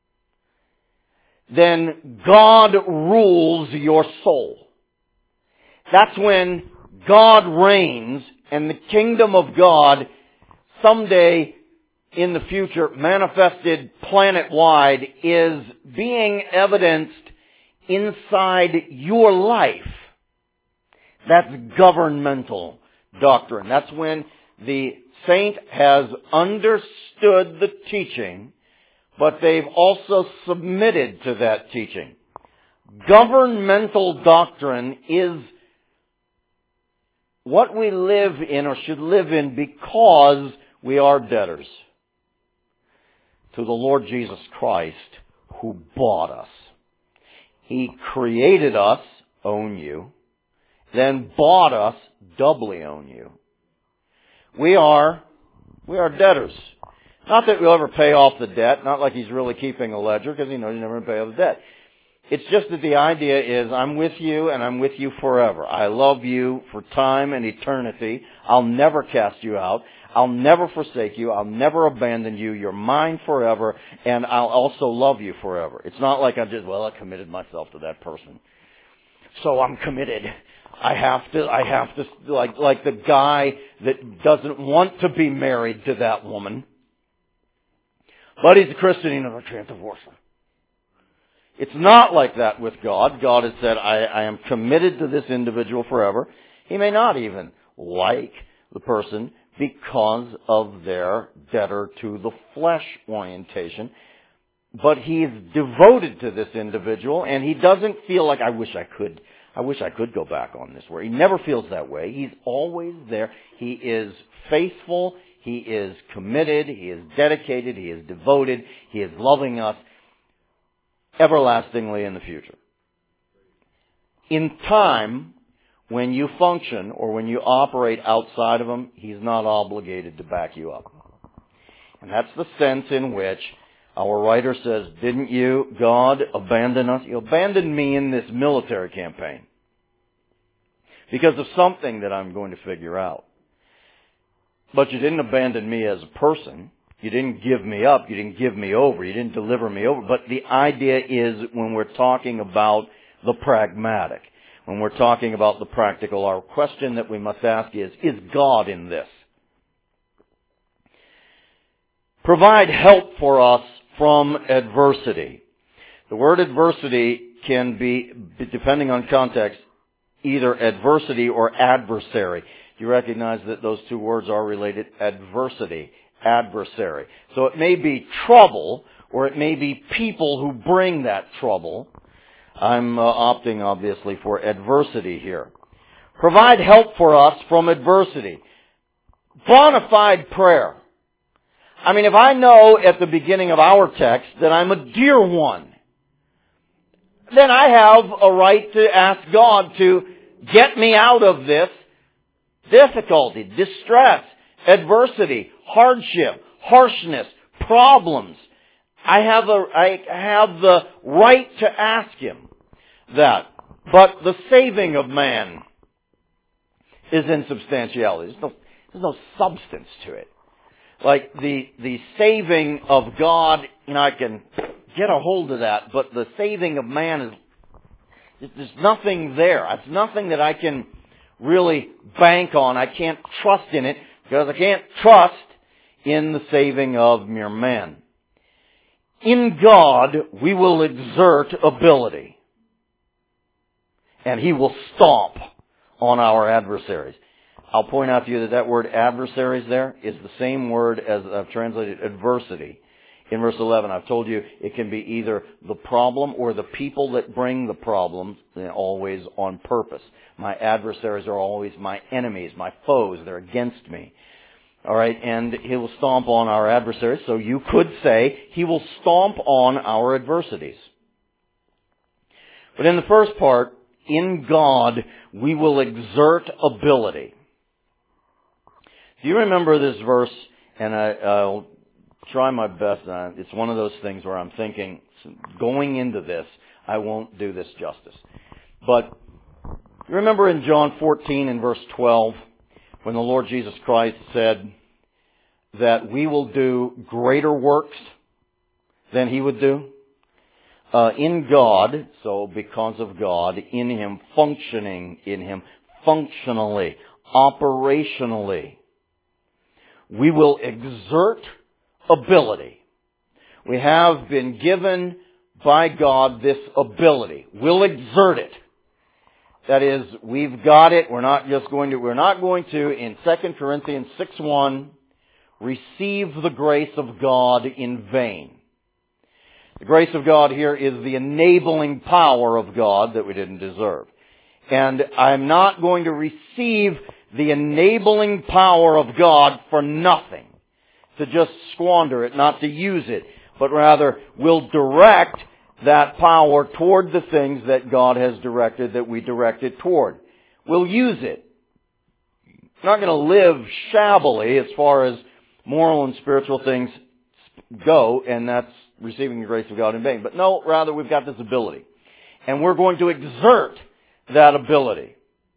then God rules your soul. That's when God reigns and the kingdom of God someday in the future, manifested planet-wide, is being evidenced inside your life. That's governmental doctrine. That's when the saint has understood the teaching, but they've also submitted to that teaching. Governmental doctrine is what we live in or should live in because we are debtors to the Lord Jesus Christ who bought us. He created us, own you, then bought us, doubly own you. We are debtors. Not that we'll ever pay off the debt, not like He's really keeping a ledger because He knows He's never going to pay off the debt. It's just that the idea is I'm with you and I'm with you forever. I love you for time and eternity. I'll never cast you out. I'll never forsake you. I'll never abandon you. You're mine forever, and I'll also love you forever. It's not like I committed myself to that person, so I'm committed. I have to, like the guy that doesn't want to be married to that woman, but he's a Christian, and I can't divorce her. It's not like that with God. God has said, I am committed to this individual forever. He may not even like the person because of their debtor to the flesh orientation. But he is devoted to this individual, and he doesn't feel like, I wish I could go back on this word. He never feels that way. He's always there. He is faithful. He is committed. He is dedicated. He is devoted. He is loving us everlastingly in the future. In time, when you function or when you operate outside of Him, He's not obligated to back you up. And that's the sense in which our writer says, didn't you, God, abandon us? You abandoned me in this military campaign because of something that I'm going to figure out. But you didn't abandon me as a person. You didn't give me up. You didn't give me over. You didn't deliver me over. But the idea is when we're talking about the pragmatic, when we're talking about the practical, our question that we must ask is God in this? Provide help for us from adversity. The word adversity can be, depending on context, either adversity or adversary. Do you recognize that those two words are related? Adversity, adversary. So it may be trouble, or it may be people who bring that trouble. I'm opting, obviously, for adversity here. Provide help for us from adversity. Bona fide prayer. I mean, if I know at the beginning of our text that I'm a dear one, then I have a right to ask God to get me out of this difficulty, distress, adversity, hardship, harshness, problems. I have the right to ask Him that. But the saving of man is insubstantiality. There's no substance to it. Like the saving of God, I can get a hold of that, but the saving of man there's nothing there. It's nothing that I can really bank on. I can't trust in it because I can't trust in the saving of mere man. In God, we will exert ability, and He will stomp on our adversaries. I'll point out to you that word adversaries there is the same word as I've translated adversity. In verse 11, I've told you it can be either the problem or the people that bring the problems, always on purpose. My adversaries are always my enemies, my foes. They're against me. All right, and He will stomp on our adversaries. So you could say He will stomp on our adversities. But in the first part, in God, we will exert ability. Do you remember this verse? And I'll try my best. It's one of those things where I'm thinking, going into this, I won't do this justice. But you remember in John 14 and verse 12, when the Lord Jesus Christ said that we will do greater works than He would do? In God, so because of God, in Him, functioning in Him, functionally, operationally, we will exert ability. We have been given by God this ability. We'll exert it. That is, we've got it. We're not going to, in 2 Corinthians 6:1, receive the grace of God in vain. The grace of God here is the enabling power of God that we didn't deserve. And I'm not going to receive the enabling power of God for nothing, to just squander it, not to use it, but rather will direct that power toward the things that God has directed, that we direct it toward. We'll use it. We're not going to live shabbily as far as moral and spiritual things go, and that's receiving the grace of God in vain. But no, rather we've got this ability. And we're going to exert that ability.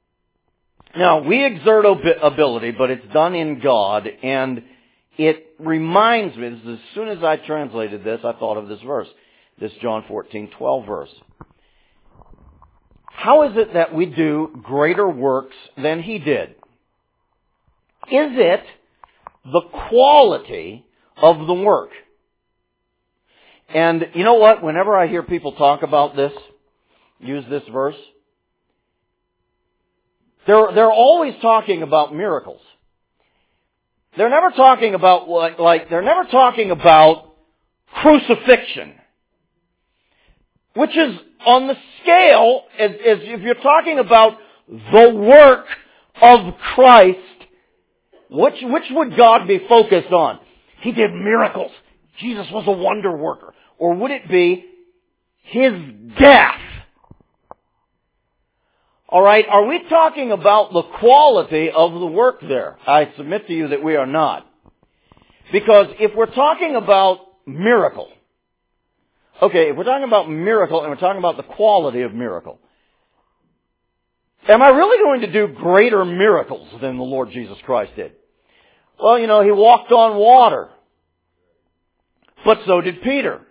Now, we exert ability, but it's done in God, and it reminds me, as soon as I translated this, I thought of this verse, this John 14:12 verse. How is it that we do greater works than He did? Is it the quality of the work? And you know what? Whenever I hear people talk about this, use this verse, they're always talking about miracles. They're never talking about they're never talking about crucifixion, which is on the scale as if you're talking about the work of Christ. Which would God be focused on? He did miracles. Jesus was a wonder worker. Or would it be His death? All right, are we talking about the quality of the work there? I submit to you that we are not. Because if we're talking about miracle, okay, if we're talking about miracle and we're talking about the quality of miracle, am I really going to do greater miracles than the Lord Jesus Christ did? Well, you know, He walked on water. But so did Peter.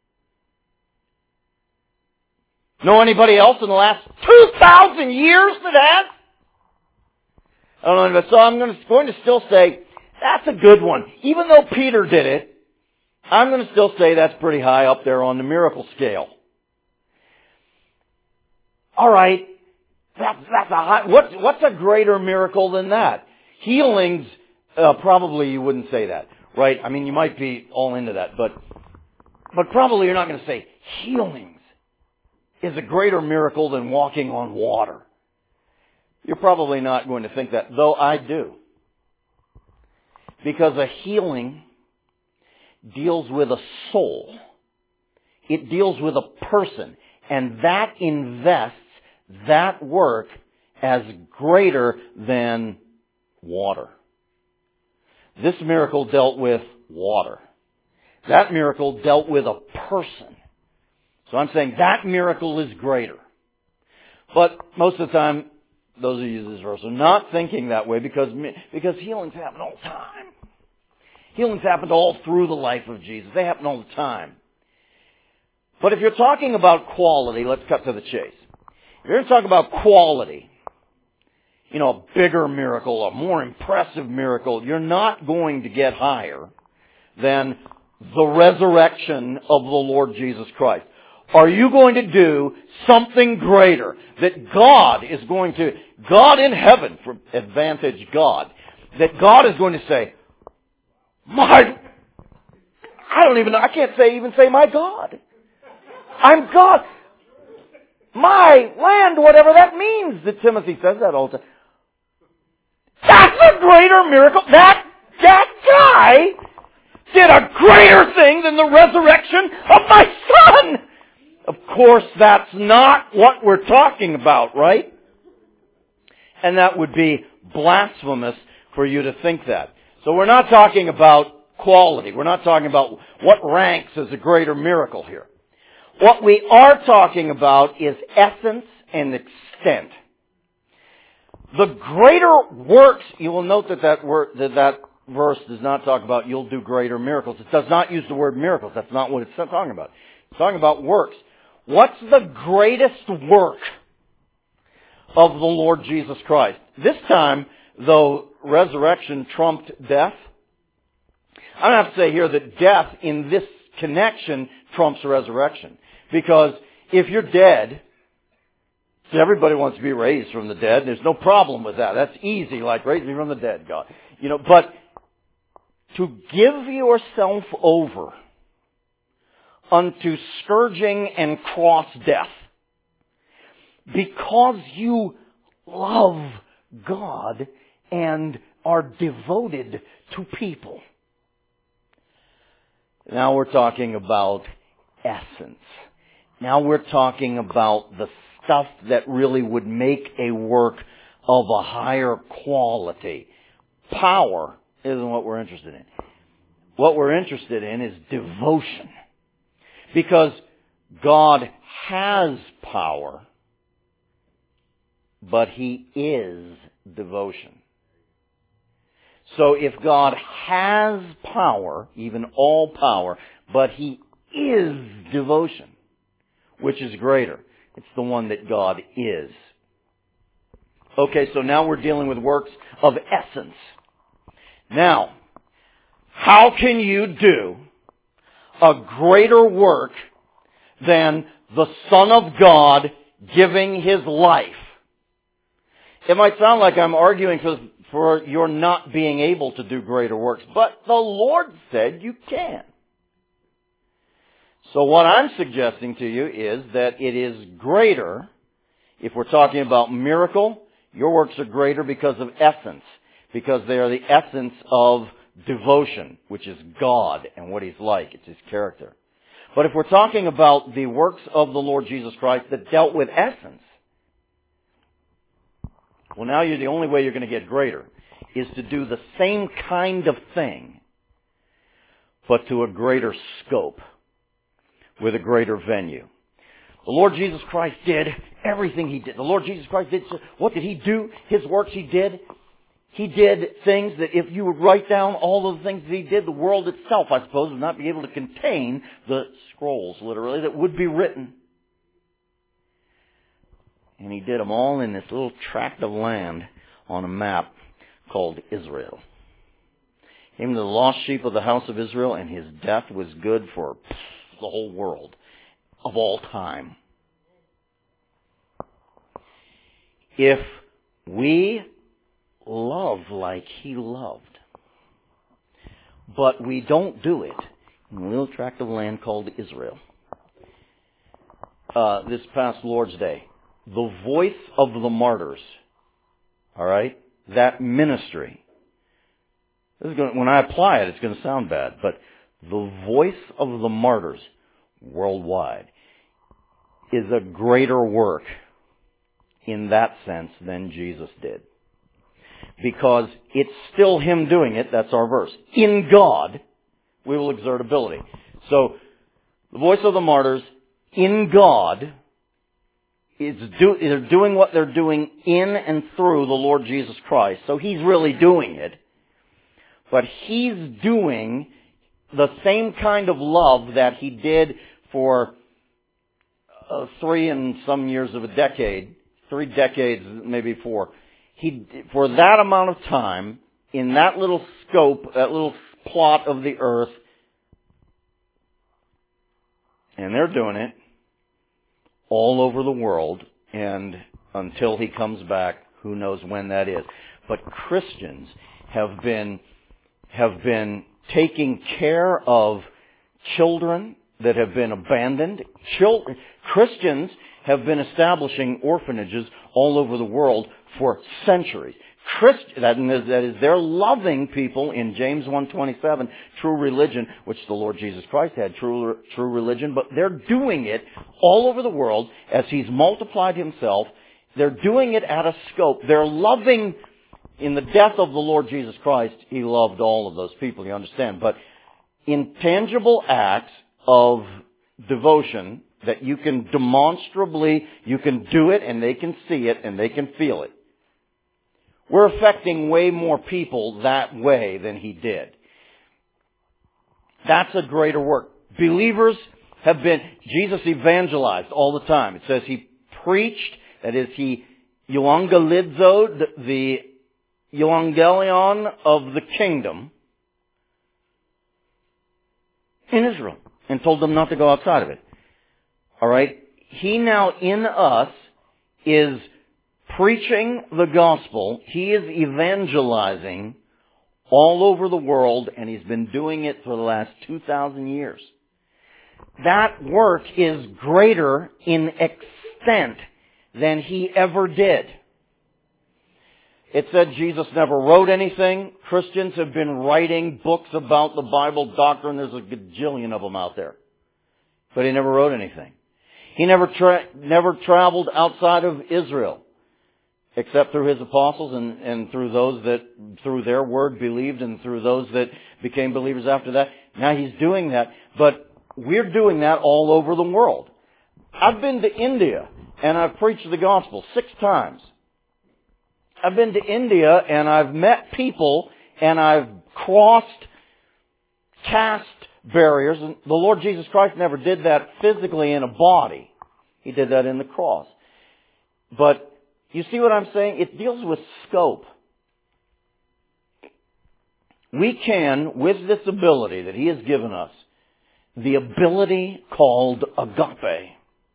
Know anybody else in the last 2,000 years that has? I don't know, so I'm going to still say, that's a good one. Even though Peter did it, I'm going to still say that's pretty high up there on the miracle scale. All right, that's a high. What's a greater miracle than that? Healings, probably you wouldn't say that, right? I mean, you might be all into that, but probably you're not going to say healings is a greater miracle than walking on water. You're probably not going to think that, though I do. Because a healing deals with a soul. It deals with a person. And that invests that work as greater than water. This miracle dealt with water. That miracle dealt with a person. So I'm saying that miracle is greater. But most of the time, those who use this verse are not thinking that way because healings happen all the time. Healings happened all through the life of Jesus. They happen all the time. But if you're talking about quality, let's cut to the chase. If you're going to talk about quality, you know, a bigger miracle, a more impressive miracle, you're not going to get higher than the resurrection of the Lord Jesus Christ. Are you going to do something greater. That God is going to, God in heaven, for advantage God, that God is going to say, I don't even know, I can't even say my God. I'm God. My land, whatever that means. That Timothy says that all the time. That's a greater miracle. That guy did a greater thing than the resurrection of my son. Of course, that's not what we're talking about, right? And that would be blasphemous for you to think that. So we're not talking about quality. We're not talking about what ranks as a greater miracle here. What we are talking about is essence and extent. The greater works, you will note that verse does not talk about you'll do greater miracles. It does not use the word miracles. That's not what it's talking about. It's talking about works. What's the greatest work of the Lord Jesus Christ? This time, though resurrection trumped death, I'm going to have to say here that death in this connection trumps resurrection. Because if you're dead, everybody wants to be raised from the dead. There's no problem with that. That's easy, like raise me from the dead, God. But to give yourself over unto scourging and cross death because you love God and are devoted to people. Now we're talking about essence. Now we're talking about the stuff that really would make a work of a higher quality. Power isn't what we're interested in. What we're interested in is devotion. Because God has power, but He is devotion. So if God has power, even all power, but He is devotion, which is greater? It's the one that God is. Okay, so now we're dealing with works of essence. Now, how can you do a greater work than the Son of God giving His life? It might sound like I'm arguing for your not being able to do greater works, but the Lord said you can. So what I'm suggesting to you is that it is greater, if we're talking about miracle, your works are greater because of essence, because they are the essence of devotion, which is God and what He's like. It's His character. But if we're talking about the works of the Lord Jesus Christ that dealt with essence, well, now the only way you're going to get greater is to do the same kind of thing, but to a greater scope, with a greater venue. The Lord Jesus Christ did everything He did. The Lord Jesus Christ did, what did He do? His works He did. He did things that if you would write down all of the things that He did, the world itself, I suppose, would not be able to contain the scrolls, literally, that would be written. And He did them all in this little tract of land on a map called Israel. Came to the lost sheep of the house of Israel, and His death was good for the whole world of all time. If we love like He loved, but we don't do it in a little tract of land called Israel. This past Lord's Day, the voice of the martyrs, all right, that ministry. When I apply it, it's going to sound bad, but the voice of the martyrs worldwide is a greater work in that sense than Jesus did. Because it's still Him doing it, that's our verse. In God, we will exert ability. So, the voice of the martyrs, in God, they're doing what they're doing in and through the Lord Jesus Christ. So He's really doing it. But He's doing the same kind of love that He did for 3 and some years of a decade, 3 decades, maybe 4. For that amount of time, in that little scope, that little plot of the earth, and they're doing it all over the world, and until He comes back, who knows when that is. But Christians have been taking care of children that have been abandoned. Christians have been establishing orphanages all over the world for centuries. That is, they're loving people in James 1:27, true religion, which the Lord Jesus Christ had, true religion, but they're doing it all over the world as He's multiplied Himself. They're doing it at a scope. They're loving. In the death of the Lord Jesus Christ, He loved all of those people, you understand. But intangible acts of devotion that you can demonstrably, you can do it and they can see it and they can feel it. We're affecting way more people that way than He did. That's a greater work. Believers Jesus evangelized all the time. It says He preached, that is, He euangelizoed, the euangelion of the kingdom in Israel, and told them not to go outside of it. Alright? He now in us is preaching the gospel. He is evangelizing all over the world, and He's been doing it for the last 2,000 years. That work is greater in extent than He ever did. It said Jesus never wrote anything. Christians have been writing books about the Bible doctrine. There's a gajillion of them out there. But He never wrote anything. He never traveled outside of Israel, except through His apostles and through those that, through their word, believed, and through those that became believers after that. Now He's doing that. But we're doing that all over the world. I've been to India, and I've preached the gospel 6 times. I've been to India and I've met people and I've crossed caste barriers. And the Lord Jesus Christ never did that physically in a body. He did that in the cross. But you see what I'm saying? It deals with scope. We can, with this ability that He has given us, the ability called agape.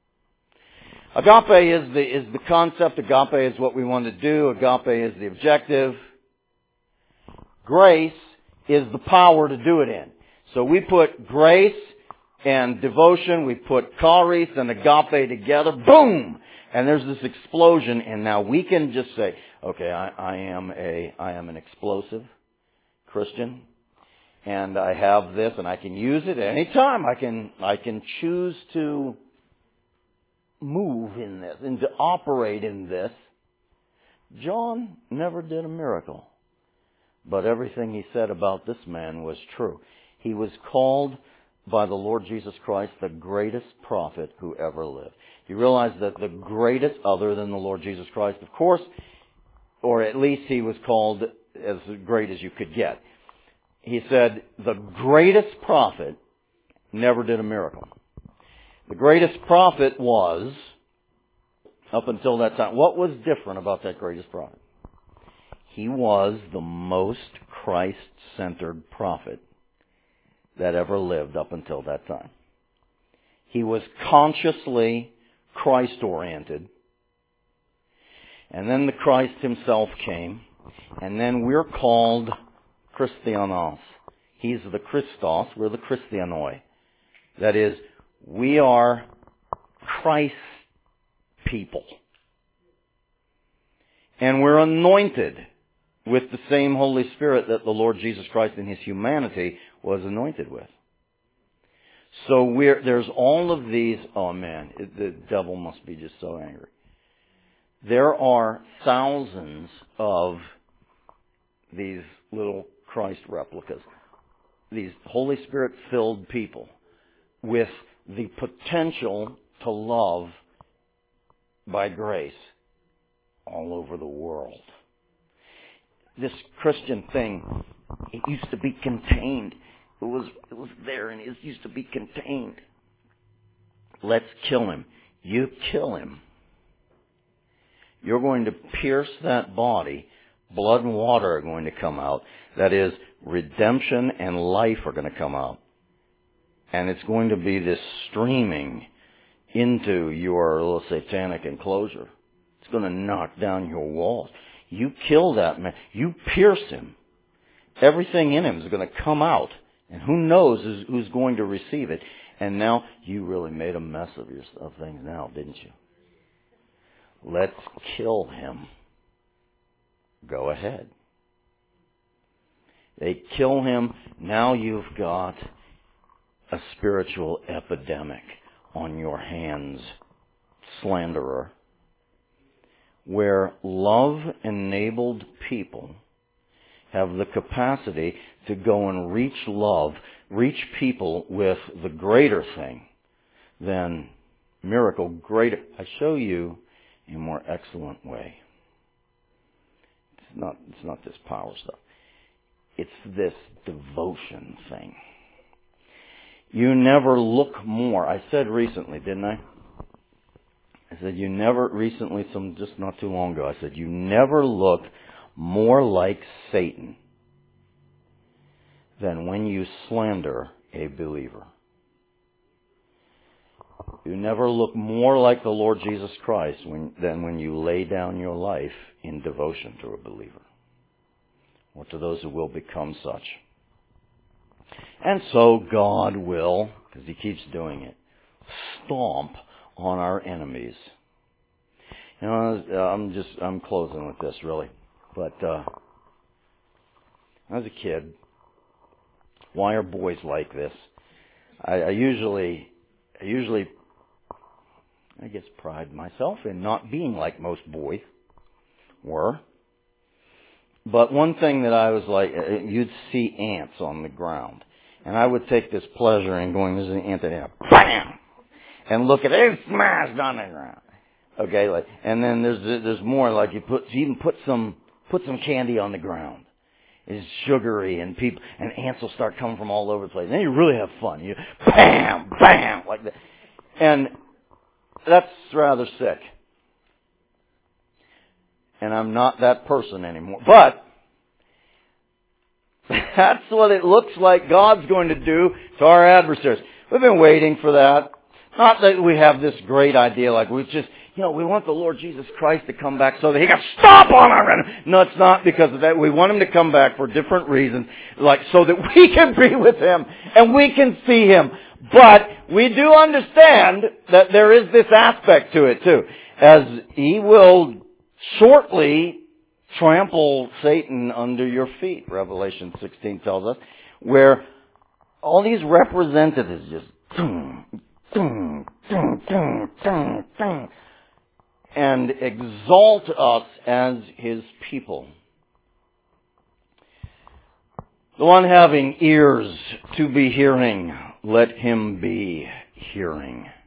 Agape is the concept. Agape is what we want to do. Agape is the objective. Grace is the power to do it in. So we put grace and devotion, we put charis and agape together, boom! And there's this explosion, and now we can just say, okay, I am an explosive Christian, and I have this, and I can use it at any time. I can choose to move in this and to operate in this. John never did a miracle, but everything he said about this man was true. He was called by the Lord Jesus Christ the greatest prophet who ever lived. You realize that the greatest other than the Lord Jesus Christ, of course, or at least he was called as great as you could get. He said the greatest prophet never did a miracle. The greatest prophet was, up until that time, what was different about that greatest prophet? He was the most Christ-centered prophet that ever lived up until that time. He was consciously Christ-oriented. And then the Christ Himself came. And then we're called Christianos. He's the Christos, we're the Christianoi. That is, we are Christ's people. And we're anointed with the same Holy Spirit that the Lord Jesus Christ in His humanity was anointed with. So there's all of these, oh man, the devil must be just so angry. There are thousands of these little Christ replicas. These Holy Spirit filled people with the potential to love by grace all over the world. This Christian thing, it used to be contained. It was there and it used to be contained. Let's kill him. You kill him. You're going to pierce that body. Blood and water are going to come out. That is, redemption and life are going to come out. And it's going to be this streaming into your little satanic enclosure. It's going to knock down your walls. You kill that man. You pierce him. Everything in him is going to come out. And who knows who's going to receive it. And now you really made a mess of things now, didn't you? Let's kill him. Go ahead. They kill him. Now you've got a spiritual epidemic on your hands, slanderer, where love-enabled people have the capacity to go and reach people with the greater thing than miracle, greater. I show you a more excellent way. It's not this power stuff. It's this devotion thing. You never look more. I said recently, didn't I? I said you never recently, just not too long ago, I said you never look more like Satan than when you slander a believer. You never look more like the Lord Jesus Christ than when you lay down your life in devotion to a believer, or to those who will become such. And so God will, because He keeps doing it, stomp on our enemies. You know, I'm closing with this really, but as a kid, why are boys like this? I usually, I guess, pride myself in not being like most boys were. But one thing that I was like, you'd see ants on the ground. And I would take this pleasure in going, there's an ant there, bam! And look at it, it's smashed on the ground. Okay, and then there's more, like you even put some candy on the ground. It's sugary, and ants will start coming from all over the place. And then you really have fun. You bam, bam, like that. And that's rather sick. And I'm not that person anymore. But that's what it looks like God's going to do to our adversaries. We've been waiting for that. Not that we have this great idea like we just, we want the Lord Jesus Christ to come back so that He can stomp on our enemies. No, it's not because of that. We want Him to come back for different reasons, like so that we can be with Him and we can see Him. But we do understand that there is this aspect to it too, as He will shortly trample Satan under your feet, Revelation 16 tells us, where all these representatives just and exalt us as His people. The one having ears to be hearing, let him be hearing.